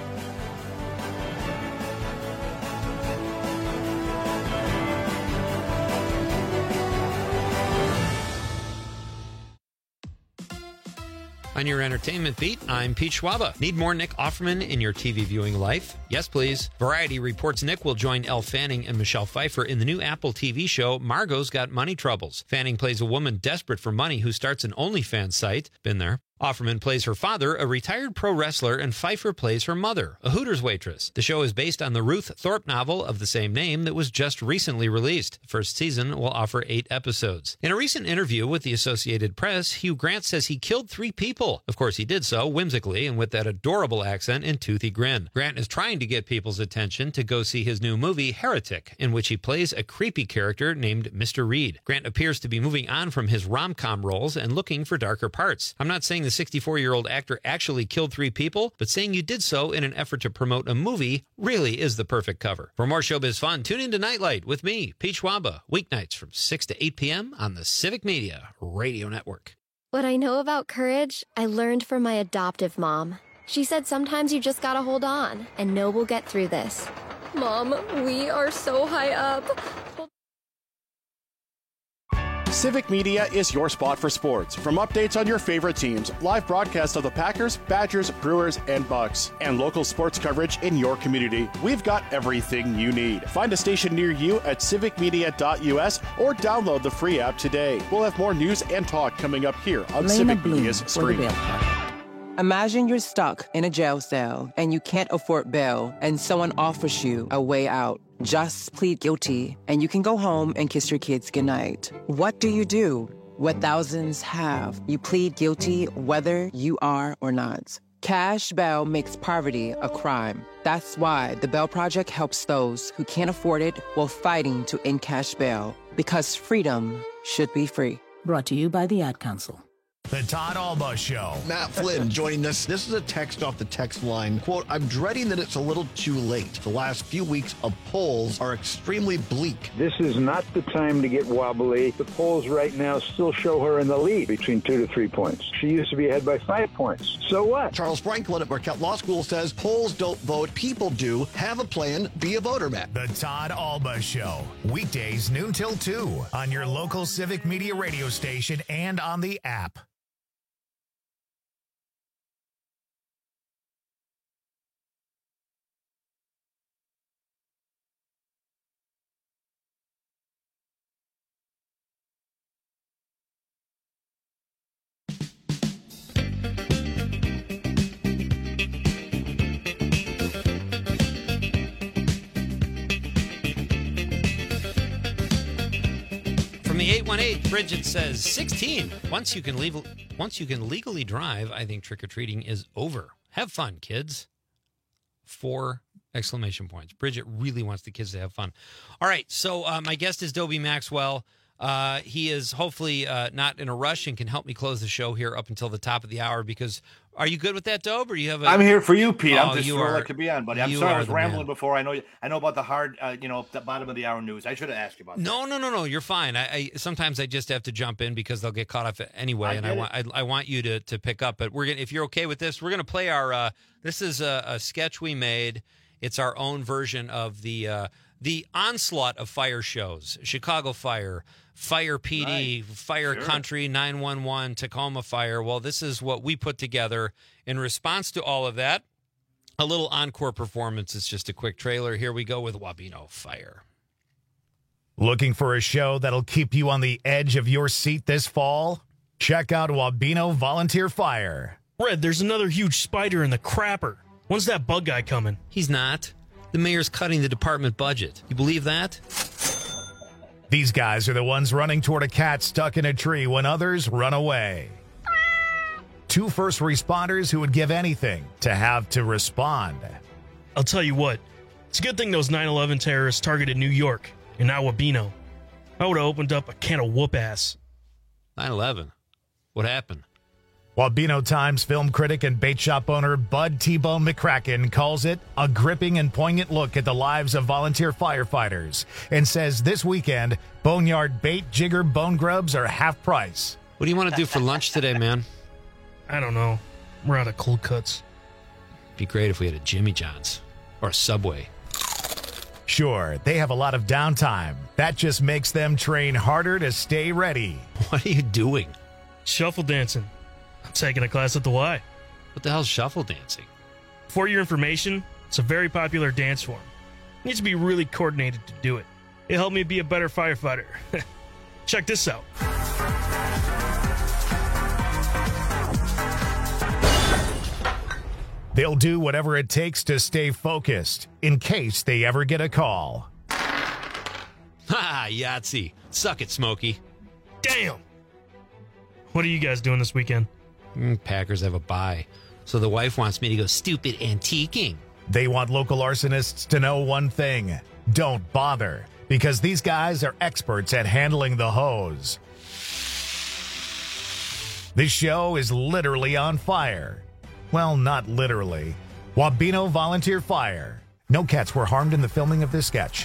On your entertainment beat, I'm Pete Schwaba. Need more Nick Offerman in your TV viewing life? Yes, please. Variety reports Nick will join Elle Fanning and Michelle Pfeiffer in the new Apple TV show Margot's Got Money Troubles. Fanning plays a woman desperate for money who starts an OnlyFans site. Been there. Offerman plays her father, a retired pro wrestler, and Pfeiffer plays her mother, a Hooters waitress. The show is based on the Ruth Thorpe novel of the same name that was just recently released. The first season will offer 8 episodes. In a recent interview with the Associated Press, Hugh Grant says he killed 3 people. Of course, he did so whimsically and with that adorable accent and toothy grin. Grant is trying to get people's attention to go see his new movie, Heretic, in which he plays a creepy character named Mr. Reed. Grant appears to be moving on from his rom-com roles and looking for darker parts. I'm not saying the 64-year-old actor actually killed 3 people, but saying you did so in an effort to promote a movie really is the perfect cover. For more showbiz fun, tune into Nightlight with me, Pete Schwaba, weeknights from 6 to 8 p.m. on the Civic Media Radio Network. What I know about courage, I learned from my adoptive mom. She said sometimes you just gotta hold on and know we'll get through this. Mom, we are so high up. Civic Media is your spot for sports. From updates on your favorite teams, live broadcasts of the Packers, Badgers, Brewers, and Bucks, and local sports coverage in your community, we've got everything you need. Find a station near you at civicmedia.us or download the free app today. We'll have more news and talk coming up here on Civic Media's screen. Imagine you're stuck in a jail cell and you can't afford bail and someone offers you a way out. Just plead guilty and you can go home and kiss your kids goodnight. What do you do? What thousands have. You plead guilty whether you are or not. Cash bail makes poverty a crime. That's why the Bail Project helps those who can't afford it while fighting to end cash bail. Because freedom should be free. Brought to you by the Ad Council. The Todd Alba Show. Matt Flynn joining us. This is a text off the text line. Quote, I'm dreading that it's a little too late. The last few weeks of polls are extremely bleak. This is not the time to get wobbly. The polls right now still show her in the lead between 2 to 3 points. She used to be ahead by 5 points. So what? Charles Franklin at Marquette Law School says polls don't vote, people do. Have a plan, be a voter, Matt. The Todd Alba Show. Weekdays noon till 2 on your local Civic Media radio station and on the app. 818, Bridget says 16. Once you can legally drive, I think trick-or-treating is over. Have fun, kids. 4 exclamation points. Bridget really wants the kids to have fun. All right, so my guest is Dobie Maxwell. He is hopefully not in a rush and can help me close the show here up until the top of the hour, because are you good with that, Dobe? Or do you have I'm here for you, Pete. Oh, I'm just thrilled to be on, buddy. I'm sorry I was rambling before. I know about the hard, the bottom of the hour news. I should have asked you about that. No. You're fine. I sometimes I just have to jump in because they'll get caught up anyway, and I want you to pick up. But we're gonna, if you're okay with this, we're gonna play our. This is a sketch we made. It's our own version of the onslaught of fire shows: Chicago Fire, Fire PD, Fire Country, 911, Tacoma Fire. Well, this is what we put together in response to all of that. A little encore performance. It's just a quick trailer. Here we go with Wabeno Fire. Looking for a show that'll keep you on the edge of your seat this fall? Check out Wabeno Volunteer Fire. Red, there's another huge spider in the crapper. When's that bug guy coming? He's not. The mayor's cutting the department budget. You believe that? These guys are the ones running toward a cat stuck in a tree when others run away. 2 first responders who would give anything to have to respond. I'll tell you what, it's a good thing those 9/11 terrorists targeted New York and not Wabeno. I would have opened up a can of whoop ass. 9/11? What happened? Wabeno Times film critic and bait shop owner Bud T-Bone McCracken calls it a gripping and poignant look at the lives of volunteer firefighters, and says this weekend, Boneyard bait jigger bone grubs are half price. What do you want to do for lunch today, man? I don't know. We're out of cold cuts. Be great if we had a Jimmy John's or a Subway. Sure, they have a lot of downtime. That just makes them train harder to stay ready. What are you doing? Shuffle dancing. I'm taking a class at the Y. What the hell's shuffle dancing? For your information, it's a very popular dance form. You need to be really coordinated to do it. It helped me be a better firefighter. Check this out. They'll do whatever it takes to stay focused in case they ever get a call. Ha! Yahtzee. Suck it, Smokey. Damn! What are you guys doing this weekend? Packers have a bye, so the wife wants me to go stupid antiquing. They want local arsonists to know one thing: don't bother, because these guys are experts at handling the hose. This show is literally on fire. Well, not literally. Wabeno Volunteer Fire. No cats were harmed in the filming of this sketch.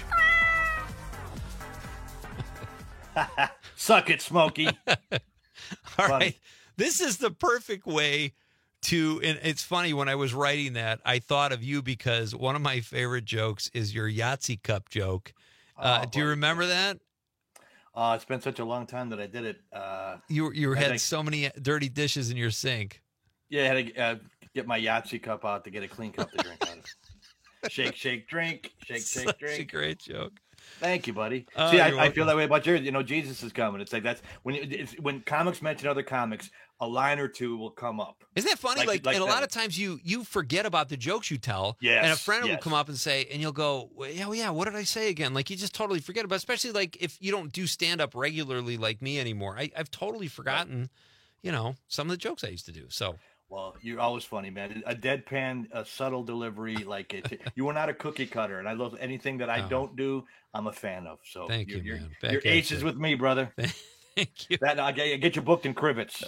Suck it, Smokey. All right. This is the perfect way to, and it's funny, when I was writing that, I thought of you because one of my favorite jokes is your Yahtzee cup joke. Do you remember that? It's been such a long time that I did it. You had so many dirty dishes in your sink. Yeah, I had to get my Yahtzee cup out to get a clean cup to drink out of. Shake, shake, drink. Shake, shake, drink. Such a great joke. Thank you, buddy. See, I feel that way about yours. Jesus is coming. It's like that's when comics mention other comics, a line or two will come up. Isn't that funny? Like and a lot of times you forget about the jokes you tell. Yes, and a friend will come up and say, and you'll go, yeah, what did I say again? Like you just totally forget about it, especially like if you don't do stand up regularly like me anymore. I've totally forgotten, some of the jokes I used to do. So. Well, you're always funny, man. A deadpan, a subtle delivery, like it. You are not a cookie cutter, and I love anything that I don't do. I'm a fan of. So thank you, man. Your aces with me, brother. Thank you. I get you booked in Crivets.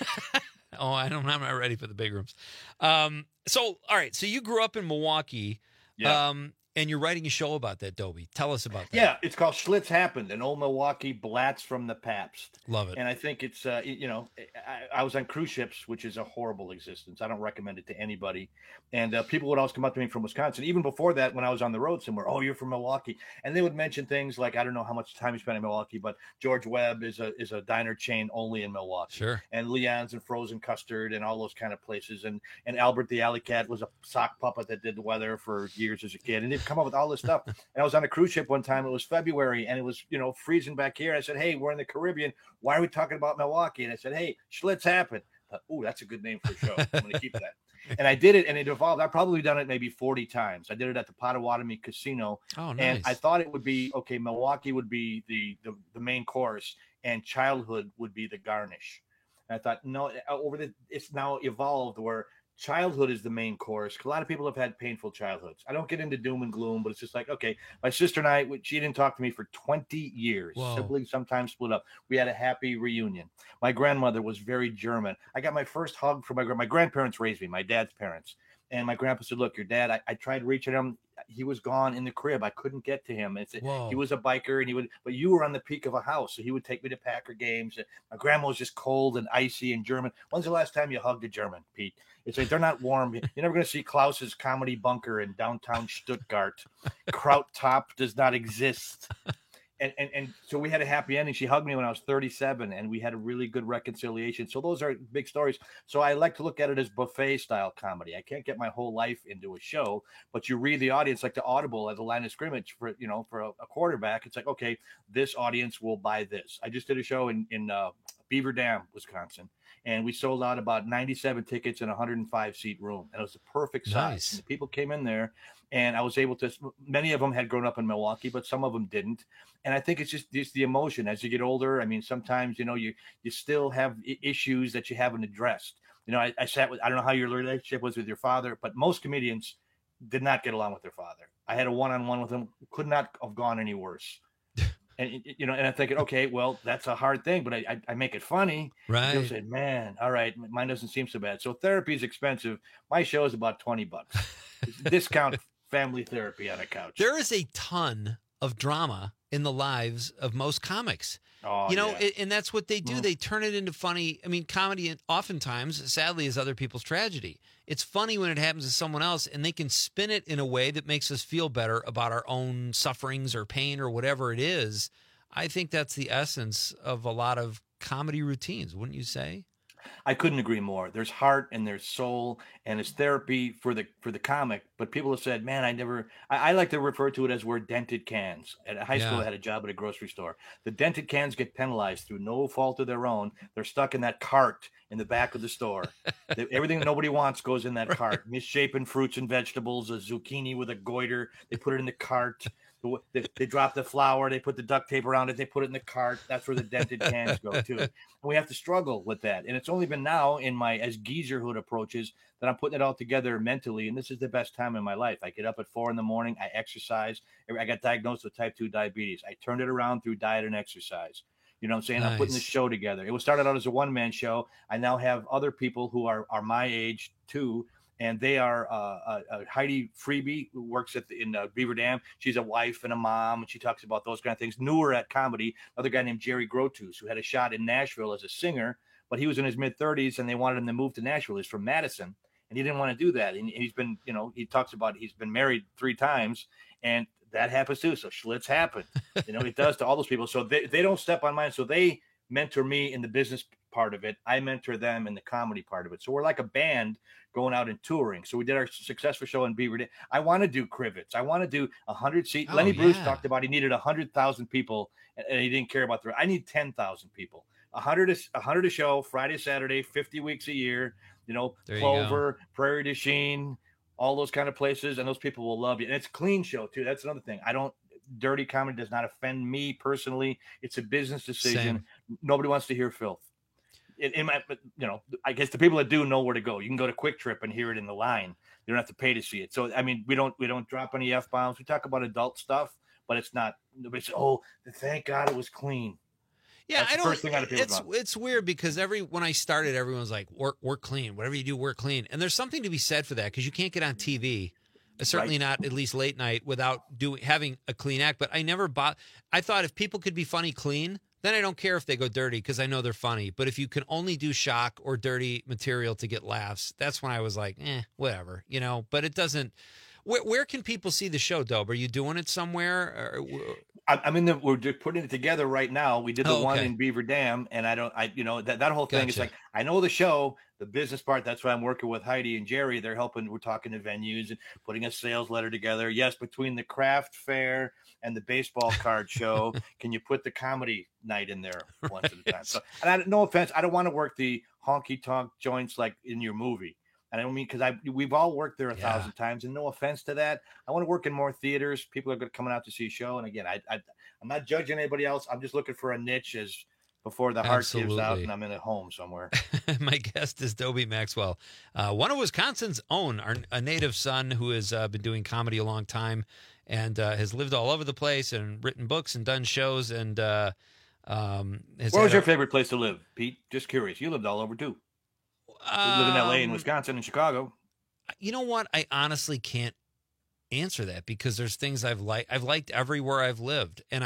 I'm not ready for the big rooms. So all right. So you grew up in Milwaukee. Yeah. And you're writing a show about that, Dobie. Tell us about that. Yeah, it's called Schlitz Happened, an old Milwaukee Blatz from the Pabst. Love it. And I think it's, I was on cruise ships, which is a horrible existence. I don't recommend it to anybody. And people would always come up to me from Wisconsin. Even before that, when I was on the road somewhere, oh, you're from Milwaukee. And they would mention things like, I don't know how much time you spent in Milwaukee, but George Webb is a diner chain only in Milwaukee. Sure. And Leon's and Frozen Custard and all those kind of places. And Albert the Alley Cat was a sock puppet that did the weather for years as a kid. And they'd come up with all this stuff. And I was on a cruise ship one time. It was February and it was, freezing back here. I said, hey, we're in the Caribbean. Why are we talking about Milwaukee? And I said, hey, Schlitz Happened. Oh, that's a good name for a show. I'm going to keep that. And I did it, and it evolved. I've probably done it maybe 40 times. I did it at the Potawatomi Casino. Oh, nice. And I thought it would be, okay, Milwaukee would be the main course, and childhood would be the garnish. And I thought, no, it's now evolved where childhood is the main course. A lot of people have had painful childhoods. I don't get into doom and gloom, but it's just like, okay, my sister and I, she didn't talk to me for 20 years. Whoa. Siblings sometimes split up. We had a happy reunion. My grandmother was very German. I got my first hug from my grandparents raised me, my dad's parents. And my grandpa said, look, your dad, I tried reaching him. He was gone in the crib. I couldn't get to him. He was a biker, and but you were on the peak of a house. So he would take me to Packer games. My grandma was just cold and icy and German. When's the last time you hugged a German, Pete? It's like, they're not warm. You're never going to see Klaus's Comedy Bunker in downtown Stuttgart. Kraut Top does not exist. And so we had a happy ending. She hugged me when I was 37, and we had a really good reconciliation. So those are big stories. So I like to look at it as buffet style comedy. I can't get my whole life into a show, but you read the audience like the Audible as a line of scrimmage for a quarterback. It's like, okay, this audience will buy this. I just did a show in Beaver Dam, Wisconsin, and we sold out about 97 tickets in a 105-seat room, and it was the perfect size. Nice. And the people came in there, and I was able to. Many of them had grown up in Milwaukee, but some of them didn't. And I think it's just the emotion as you get older. I mean, sometimes you still have issues that you haven't addressed. I sat with. I don't know how your relationship was with your father, but most comedians did not get along with their father. I had a one-on-one with him. Could not have gone any worse. And and I'm thinking, okay, well, that's a hard thing, but I make it funny. Right. People said, man, all right, mine doesn't seem so bad. So therapy is expensive. My show is about $20. Discount family therapy on a couch. There is a ton of drama in the lives of most comics. Oh, and that's what they do. Mm. They turn it into funny. I mean, comedy oftentimes, sadly, is other people's tragedy. It's funny when it happens to someone else, and they can spin it in a way that makes us feel better about our own sufferings or pain or whatever it is. I think that's the essence of a lot of comedy routines, wouldn't you say? I couldn't agree more. There's heart and there's soul, and it's therapy for the comic. But people have said, man, I like to refer to it as we're dented cans. At high school, I had a job at a grocery store. The dented cans get penalized through no fault of their own. They're stuck in that cart in the back of the store. Everything nobody wants goes in that cart. Misshapen fruits and vegetables, a zucchini with a goiter. They put it in the cart. They drop the flour, they put the duct tape around it, they put it in the cart. That's where the dented cans go too. And we have to struggle with that. And it's only been now in my as geezerhood approaches that I'm putting it all together mentally. And this is the best time in my life. I get up at 4 a.m. I exercise. I got diagnosed with type 2 diabetes. I turned it around through diet and exercise. You know what I'm saying? Nice. I'm putting this show together. It was started out as a one-man show. I now have other people who are my age too. And they are Heidi Freebie, who works in Beaver Dam. She's a wife and a mom, and she talks about those kind of things. Newer at comedy, another guy named Jerry Grotus, who had a shot in Nashville as a singer, but he was in his mid-30s, and they wanted him to move to Nashville. He's from Madison, and he didn't want to do that. And he's been, he talks about he's been married 3 times, and that happens too. So Schlitz happened. It does to all those people. So they don't step on mine. So they mentor me in the business part of it. I mentor them in the comedy part of it. So we're like a band going out and touring. So we did our successful show in Beaver Dam. I want to do Crivets. I want to do 100-seat. Lenny Bruce talked about he needed 100,000 people, and he didn't care about I need 10,000 people. 100 a show, Friday, Saturday, 50 weeks a year. Clover, Prairie du Chien, all those kind of places, and those people will love you. And it's a clean show too. That's another thing. Dirty comedy does not offend me personally. It's a business decision. Same. Nobody wants to hear filth. I guess the people that do know where to go. You can go to Quick Trip and hear it in the line. You don't have to pay to see it. So, I mean, we don't drop any F-bombs. We talk about adult stuff, but it's not. Nobody says, "Oh, thank God it was clean." Yeah, That's the first thing out of people's mouth. It's weird because when I started, everyone was like, "Work clean. Whatever you do, work clean." And there's something to be said for that because you can't get on TV. Certainly not at least late night without having a clean act. But I never I thought if people could be funny clean, then I don't care if they go dirty because I know they're funny. But if you can only do shock or dirty material to get laughs, that's when I was like, whatever, But it doesn't. Where can people see the show, Dobe? Are you doing it somewhere? We're just putting it together right now. We did the one in Beaver Dam, and that whole thing is like, I know the show, the business part. That's why I'm working with Heidi and Jerry. They're helping. We're talking to venues and putting a sales letter together. Yes, between the craft fair and the baseball card show, can you put the comedy night in there once at a time? So, and no offense, I don't want to work the honky tonk joints like in your movie. And I don't mean because we've all worked there 1,000 times, and no offense to that. I want to work in more theaters. People are coming out to see a show, and again, I'm not judging anybody else. I'm just looking for a niche as before the heart gives out Absolutely. and I'm in a home somewhere. My guest is Dobie Maxwell, one of Wisconsin's own, a native son who has been doing comedy a long time and has lived all over the place and written books and done shows. And Where was your favorite place to live, Pete? Just curious. You lived all over too. You live in L.A. and Wisconsin and Chicago. You know what? I honestly can't answer that because there's things I've liked everywhere I've lived. And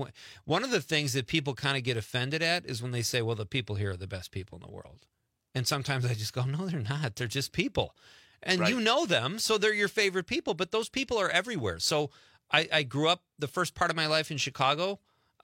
one of the things that people kind of get offended at is when they say, well, the people here are the best people in the world. And sometimes I just go, no, they're not. They're just people. And Right. you know them, so they're your favorite people, but those people are everywhere. So I grew up the first part of my life in Chicago,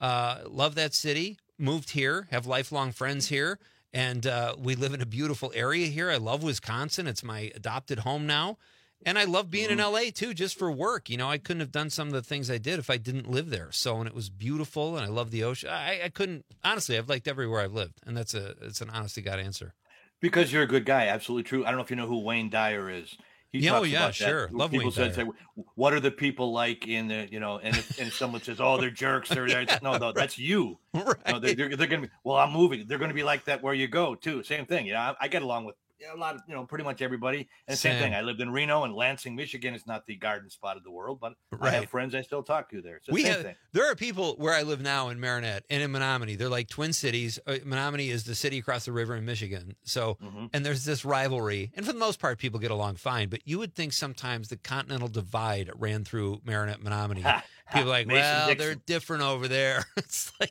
love that city, moved here, have lifelong friends here, and we live in a beautiful area here. I love Wisconsin. It's my adopted home now. And I love being in LA too, just for work. You know, I couldn't have done some of the things I did if I didn't live there. So, and it was beautiful, and I love the ocean. I couldn't, honestly, I've liked everywhere I've lived, and it's an honest to God answer. Because you're a good guy. Absolutely true. I don't know if you know who Wayne Dyer is. He Yeah, talks yeah, about that. sure. Love People Wayne said, Dyer. say, what are the people like in the, you know, and if someone says, oh, they're jerks. No, that's you. Right. No, they're going to be, well, I'm moving. They're going to be like that where you go too. Same thing. You know, I get along with a lot of, you know, pretty much everybody. And same thing. I lived in Reno, and Lansing, Michigan is not the garden spot of the world, but I have friends I still talk to there. So same thing. There are people where I live now in Marinette and in Menominee. They're like twin cities. Menominee is the city across the river in Michigan. So, and there's this rivalry. And for the most part, people get along fine. But you would think sometimes the Continental Divide ran through Marinette, Menominee. People are like, well, they're different over there. It's like,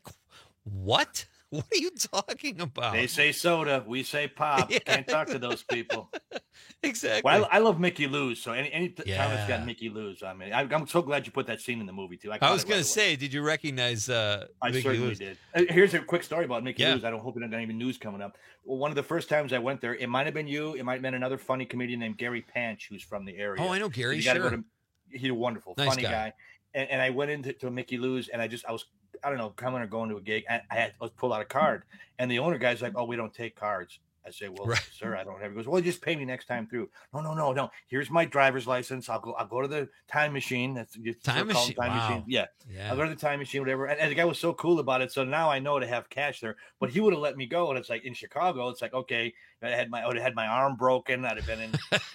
what? What are you talking about? They say soda, we say pop. Yeah. Can't talk to those people. Exactly. Well, I love Mickey Lou's. So any time it's got Mickey Lou's, I mean, I'm so glad you put that scene in the movie too. I was going to say, did you recognize I Mickey certainly Lou's? did. Here's a quick story about Mickey Lou's. I don't hope it doesn't even news coming up. Well, one of the first times I went there, it might have been you. It might have been another funny comedian named Gary Panch, who's from the area. Oh, I know Gary. You gotta Sure. go to, he's a wonderful, Nice funny guy. guy. And I went into Mickey Lou's, and I was, I don't know, coming or going to a gig. And I had to pull out a card, and the owner guy's like, "Oh, we don't take cards." I say, "Well, sir, I don't have." He goes, "Well, just pay me next time through." No. Here's my driver's license. I'll go to the time machine. That's Time machine. Wow. machine. Yeah. Yeah. I'll go to the time machine, whatever. And the guy was so cool about it. So now I know to have cash there. But he would have let me go. And it's like in Chicago, it's like, okay, I would have had my arm broken. I'd have been in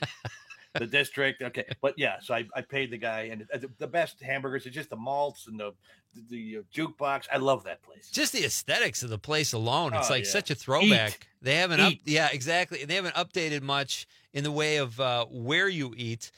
the district. Okay. But yeah, so I paid the guy, and the best hamburgers are just the malts and the jukebox. I love that place. Just the aesthetics of the place alone. It's Oh, like yeah. such a throwback. Eat. They haven't Eat. yeah, exactly. They haven't updated much in the way of where you eat.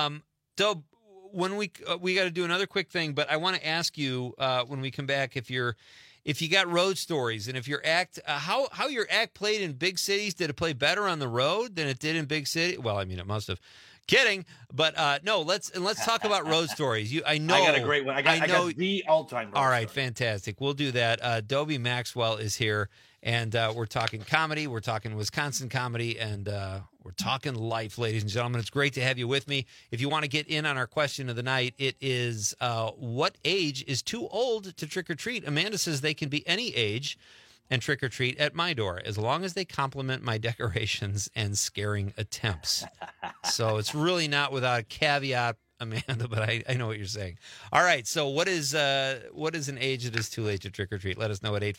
So when we got to do another quick thing, but I want to ask you when we come back if you got road stories, and if your act how your act played in big cities. Did it play better on the road than it did in big city? Well, I mean, it must have. Kidding, but no. Let's talk about road stories. I know I got a great one. I got the all-time. All right, fantastic. We'll do that. Dobie Maxwell is here, and we're talking comedy. We're talking Wisconsin comedy, and we're talking life, ladies and gentlemen. It's great to have you with me. If you want to get in on our question of the night, it is what age is too old to trick or treat? Amanda says they can be any age and trick or treat at my door as long as they compliment my decorations and scaring attempts. So it's really not without a caveat, Amanda, but I know what you're saying. All right, so what is an age that is too late to trick or treat? Let us know at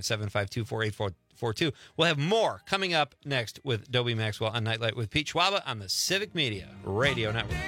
855-752-4842. We'll have more coming up next with Dobie Maxwell on Nightlight with Pete Schwaba on the Civic Media Radio Network.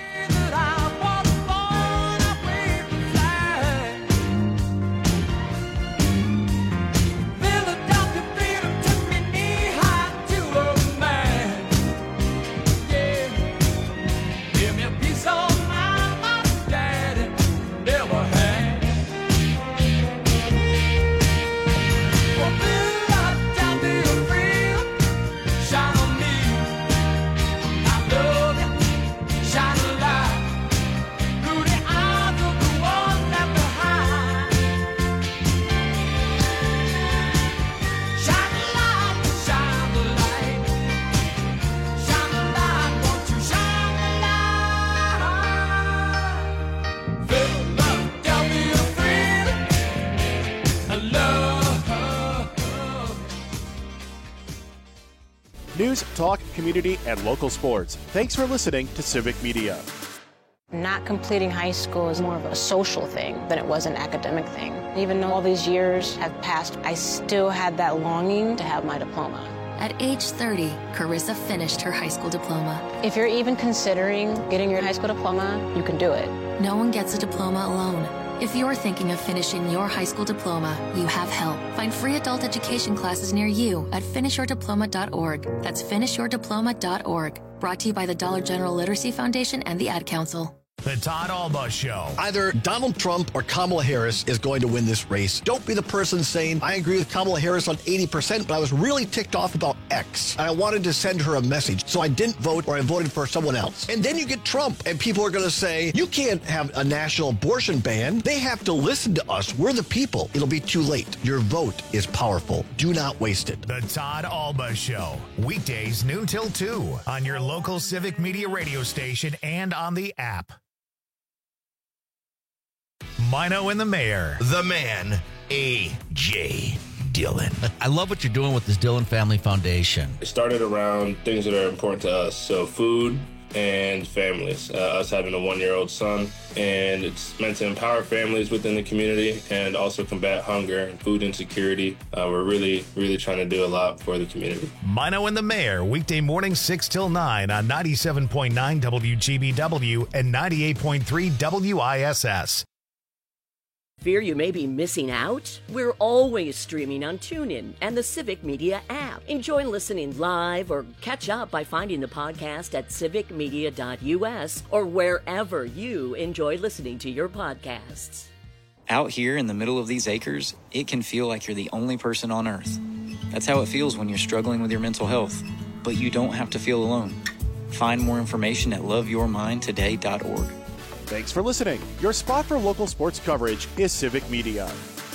News, talk, community, and local sports. Thanks for listening to Civic Media. Not completing high school is more of a social thing than it was an academic thing. Even though all these years have passed, I still had that longing to have my diploma. At age 30, Carissa finished her high school diploma. If you're even considering getting your high school diploma, you can do it. No one gets a diploma alone. If you're thinking of finishing your high school diploma, you have help. Find free adult education classes near you at finishyourdiploma.org. That's finishyourdiploma.org. Brought to you by the Dollar General Literacy Foundation and the Ad Council. The Todd Alba Show. Either Donald Trump or Kamala Harris is going to win this race. Don't be the person saying, I agree with Kamala Harris on 80%, but I was really ticked off about X. And I wanted to send her a message, so I didn't vote or I voted for someone else. And then you get Trump, and people are going to say, you can't have a national abortion ban. They have to listen to us. We're the people. It'll be too late. Your vote is powerful. Do not waste it. The Todd Alba Show. Weekdays noon till 2 on your local Civic Media radio station and on the app. Mino and the Mayor. The man, A.J. Dillon. I love what you're doing with this Dillon Family Foundation. It started around things that are important to us. So food and families. Us having a 1-year-old son. And it's meant to empower families within the community and also combat hunger and food insecurity. We're really, really trying to do a lot for the community. Mino and the Mayor, weekday mornings 6 till 9 on 97.9 WGBW and 98.3 WISS. Fear you may be missing out? We're always streaming on TuneIn and the Civic Media app. Enjoy listening live or catch up by finding the podcast at civicmedia.us or wherever you enjoy listening to your podcasts. Out here in the middle of these acres, it can feel like you're the only person on Earth. That's how it feels when you're struggling with your mental health. But you don't have to feel alone. Find more information at loveyourmindtoday.org. Thanks for listening. Your spot for local sports coverage is Civic Media.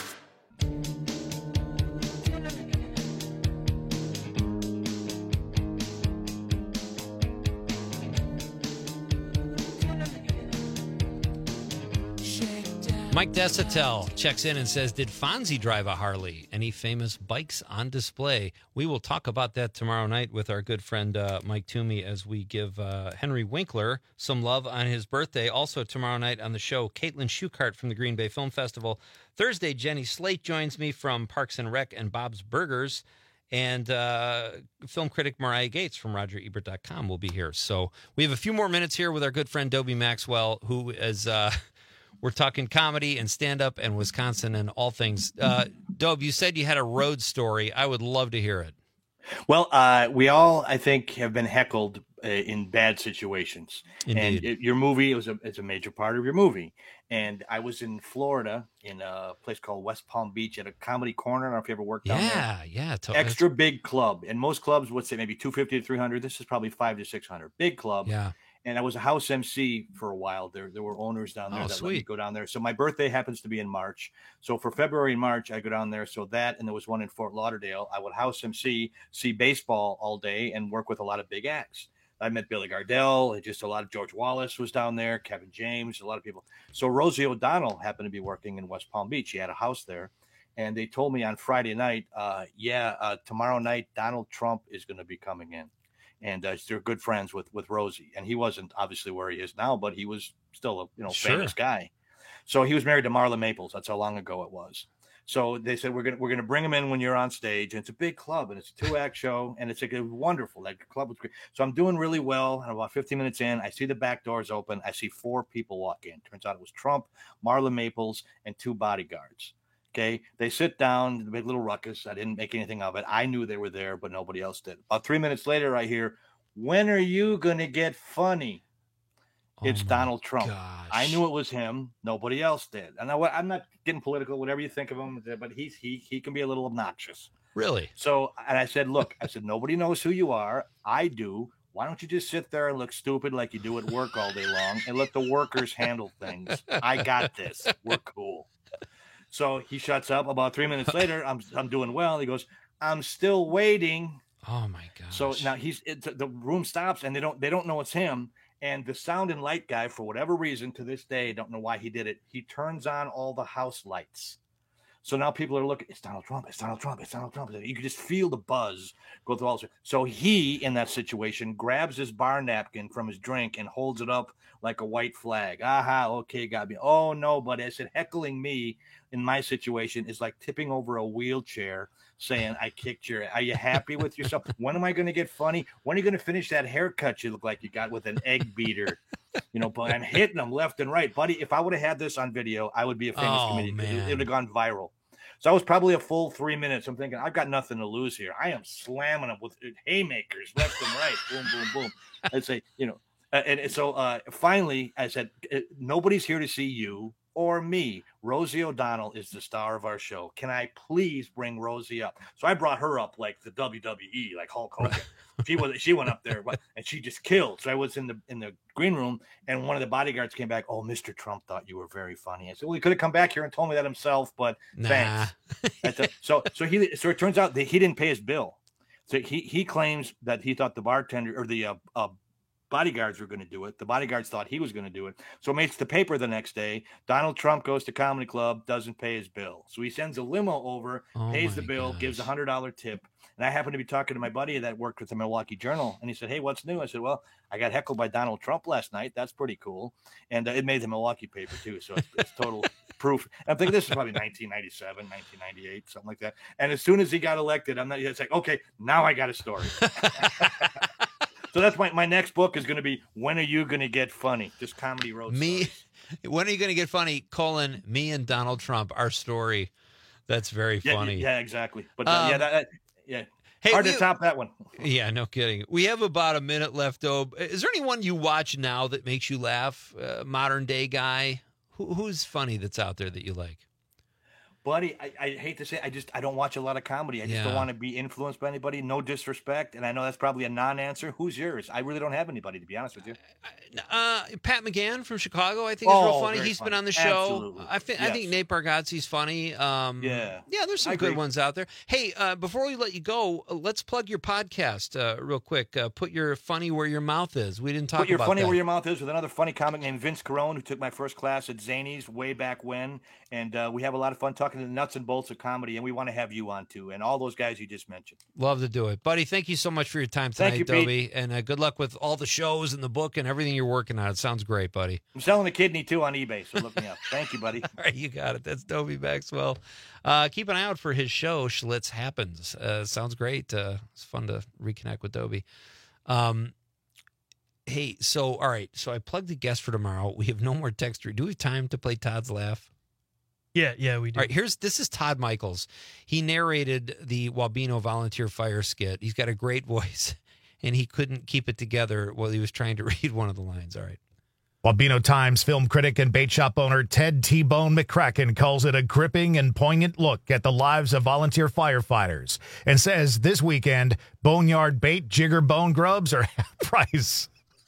Mike Desatel checks in and says, did Fonzie drive a Harley? Any famous bikes on display? We will talk about that tomorrow night with our good friend Mike Toomey as we give Henry Winkler some love on his birthday. Also tomorrow night on the show, Caitlin Schuchart from the Green Bay Film Festival. Thursday, Jenny Slate joins me from Parks and Rec and Bob's Burgers. And film critic Mariah Gates from RogerEbert.com will be here. So we have a few more minutes here with our good friend Dobie Maxwell, who is... we're talking comedy and stand-up and Wisconsin and all things. Dobe, you said you had a road story. I would love to hear it. Well, we all, I think, have been heckled in bad situations. Indeed. And your movie, it's a major part of your movie. And I was in Florida in a place called West Palm Beach at a Comedy Corner. I don't know if you ever worked down there. Yeah. Extra big club. And most clubs would say maybe 250 to 300. This is probably 500 to 600. Big club. Yeah. And I was a house MC for a while. There were owners down there that let me go down there. So my birthday happens to be in March. So for February and March, I go down there. So that, and there was one in Fort Lauderdale. I would house MC, see baseball all day, and work with a lot of big acts. I met Billy Gardell, just a lot of George Wallace was down there, Kevin James, a lot of people. So Rosie O'Donnell happened to be working in West Palm Beach. She had a house there. And they told me on Friday night, tomorrow night, Donald Trump is going to be coming in. And they're good friends with Rosie. And he wasn't obviously where he is now, but he was still a famous guy. So he was married to Marla Maples. That's how long ago it was. So they said, we're gonna bring him in when you're on stage. And it's a big club, and it's a 2-act show, and it's like wonderful. Like the club was great. So I'm doing really well. And about 15 minutes in, I see the back doors open. I see 4 people walk in. Turns out it was Trump, Marla Maples, and 2 bodyguards. Okay, they sit down, the big little ruckus. I didn't make anything of it. I knew they were there, but nobody else did. About 3 minutes later, I hear, when are you going to get funny? It's Donald Trump. Gosh. I knew it was him. Nobody else did. And I'm not getting political, whatever you think of him, but he can be a little obnoxious. Really? So, and I said, look, nobody knows who you are. I do. Why don't you just sit there and look stupid like you do at work all day long and let the workers handle things? I got this. We're cool. So he shuts up. About 3 minutes later, I'm doing well. He goes, I'm still waiting. Oh my gosh. So now the room stops, and they don't know it's him. And the sound and light guy, for whatever reason, to this day, don't know why he did it. He turns on all the house lights. So now people are looking, it's Donald Trump, it's Donald Trump, it's Donald Trump. You can just feel the buzz go through all this. So he, in that situation, grabs his bar napkin from his drink and holds it up like a white flag. Aha, okay, got me. Oh, no, but I said heckling me in my situation is like tipping over a wheelchair saying, I kicked your, are you happy with yourself? When am I going to get funny? When are you going to finish that haircut you look like you got with an egg beater? But I'm hitting them left and right. Buddy, if I would have had this on video, I would be a famous comedian. It would have gone viral. So I was probably a full 3 minutes. I'm thinking, I've got nothing to lose here. I am slamming them with haymakers left and right. Boom, boom, boom. I'd say, and so finally I said, nobody's here to see you or me. Rosie O'Donnell is the star of our show. Can I please bring Rosie up? So I brought her up like the WWE, like Hulk Hogan. She went up there and she just killed. So I was in the green room and one of the bodyguards came back. Oh, Mr. Trump thought you were very funny. I said, well, he could have come back here and told me that himself, but thanks. So it turns out that he didn't pay his bill. So he claims that he thought the bartender or the bodyguards were going to do it. The bodyguards thought he was going to do it. So it makes the paper the next day. Donald Trump goes to Comedy Club, doesn't pay his bill. So he sends a limo over, pays the bill, gives a $100 tip. And I happened to be talking to my buddy that worked with the Milwaukee Journal. And he said, hey, what's new? I said, well, I got heckled by Donald Trump last night. That's pretty cool. And it made the Milwaukee paper too. So it's total proof. I'm thinking this is probably 1997, 1998, something like that. And as soon as he got elected, it's like, okay, now I got a story. So that's my next book is going to be, when are you going to get funny? Just comedy road stories. When are you going to get funny? Me and Donald Trump, our story. That's very funny. Yeah, exactly. But yeah. Hey, hard to top that one. Yeah, no kidding. We have about a minute left, Dobe. Is there anyone you watch now that makes you laugh? Modern day guy? Who's funny that's out there that you like? Buddy, I hate to say it, I don't watch a lot of comedy. I just don't want to be influenced by anybody. No disrespect. And I know that's probably a non-answer. Who's yours? I really don't have anybody, to be honest with you. Pat McGann from Chicago, I think is real funny. He's been on the show. Absolutely. I think Nate Bargatze's funny. Yeah, there's some good ones out there. Hey, before we let you go, let's plug your podcast real quick. Put your funny where your mouth is. We didn't talk about that. Put your funny where your mouth is with another funny comic named Vince Carone, who took my first class at Zanies way back when. And we have a lot of fun talking to the nuts and bolts of comedy, and we want to have you on too, and all those guys you just mentioned. Love to do it. Buddy, thank you so much for your time tonight, thank you, Dobie, and good luck with all the shows and the book and everything you're working on. It sounds great, buddy. I'm selling a kidney too on eBay, so look me up. Thank you, buddy. All right, you got it. That's Dobie Maxwell. Keep an eye out for his show, Schlitz Happens. Sounds great. It's fun to reconnect with Dobie. Hey, all right. So I plugged the guest for tomorrow. We have no more text. Do we have time to play Todd's Laugh? Yeah, we do. All right, this is Todd Michaels. He narrated the Wabeno volunteer fire skit. He's got a great voice, and he couldn't keep it together while he was trying to read one of the lines. All right. Wabeno Times film critic and bait shop owner Ted T-Bone McCracken calls it a gripping and poignant look at the lives of volunteer firefighters and says this weekend, boneyard bait jigger bone grubs are half price.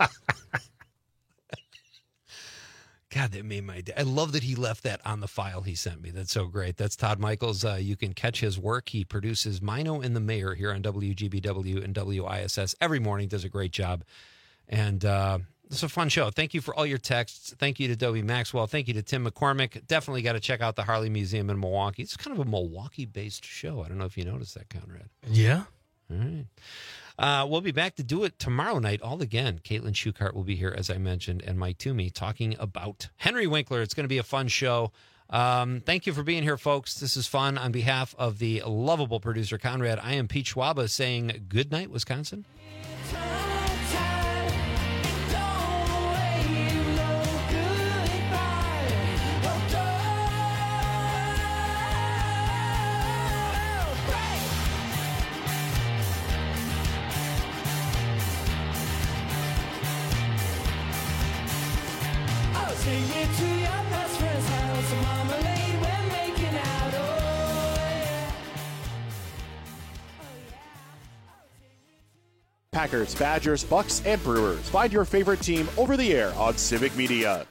God, that made my day. I love that he left that on the file he sent me. That's so great. That's Todd Michaels. You can catch his work. He produces Mino and the Mayor here on WGBW and WISS every morning. Does a great job. And it's a fun show. Thank you for all your texts. Thank you to Dobie Maxwell. Thank you to Tim McCormick. Definitely got to check out the Harley Museum in Milwaukee. It's kind of a Milwaukee-based show. I don't know if you noticed that, Conrad. Yeah. All right. We'll be back to do it tomorrow night all again. Caitlin Schuchart will be here, as I mentioned, and Mike Toomey talking about Henry Winkler. It's going to be a fun show. Thank you for being here, folks. This is fun. On behalf of the lovable producer, Conrad, I am Pete Schwaba saying good night, Wisconsin. Take me to your best friend's house, marmalade, we're making out, oh yeah. Packers, Badgers, Bucks, and Brewers. Find your favorite team over the air on Civic Media.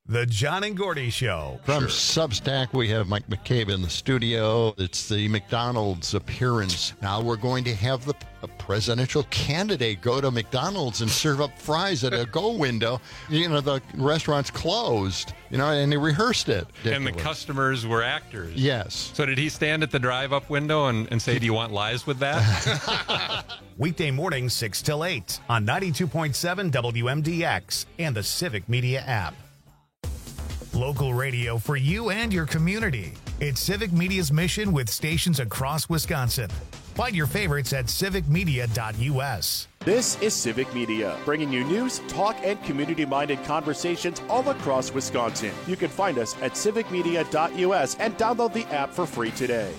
The John and Gordy Show. From Substack, we have Mike McCabe in the studio. It's the McDonald's appearance. Now we're going to have the presidential candidate go to McDonald's and serve up fries at a go window. You know, the restaurant's closed, you know, and they rehearsed it. And the customers were actors. Yes. So did he stand at the drive-up window and say, do you want lies with that? Weekday mornings 6 till 8 on 92.7 WMDX and the Civic Media app. Local radio for you and your community. It's Civic Media's mission with stations across Wisconsin. Find your favorites at civicmedia.us. This is Civic Media, bringing you news, talk, and community-minded conversations all across Wisconsin. You can find us at civicmedia.us and download the app for free today.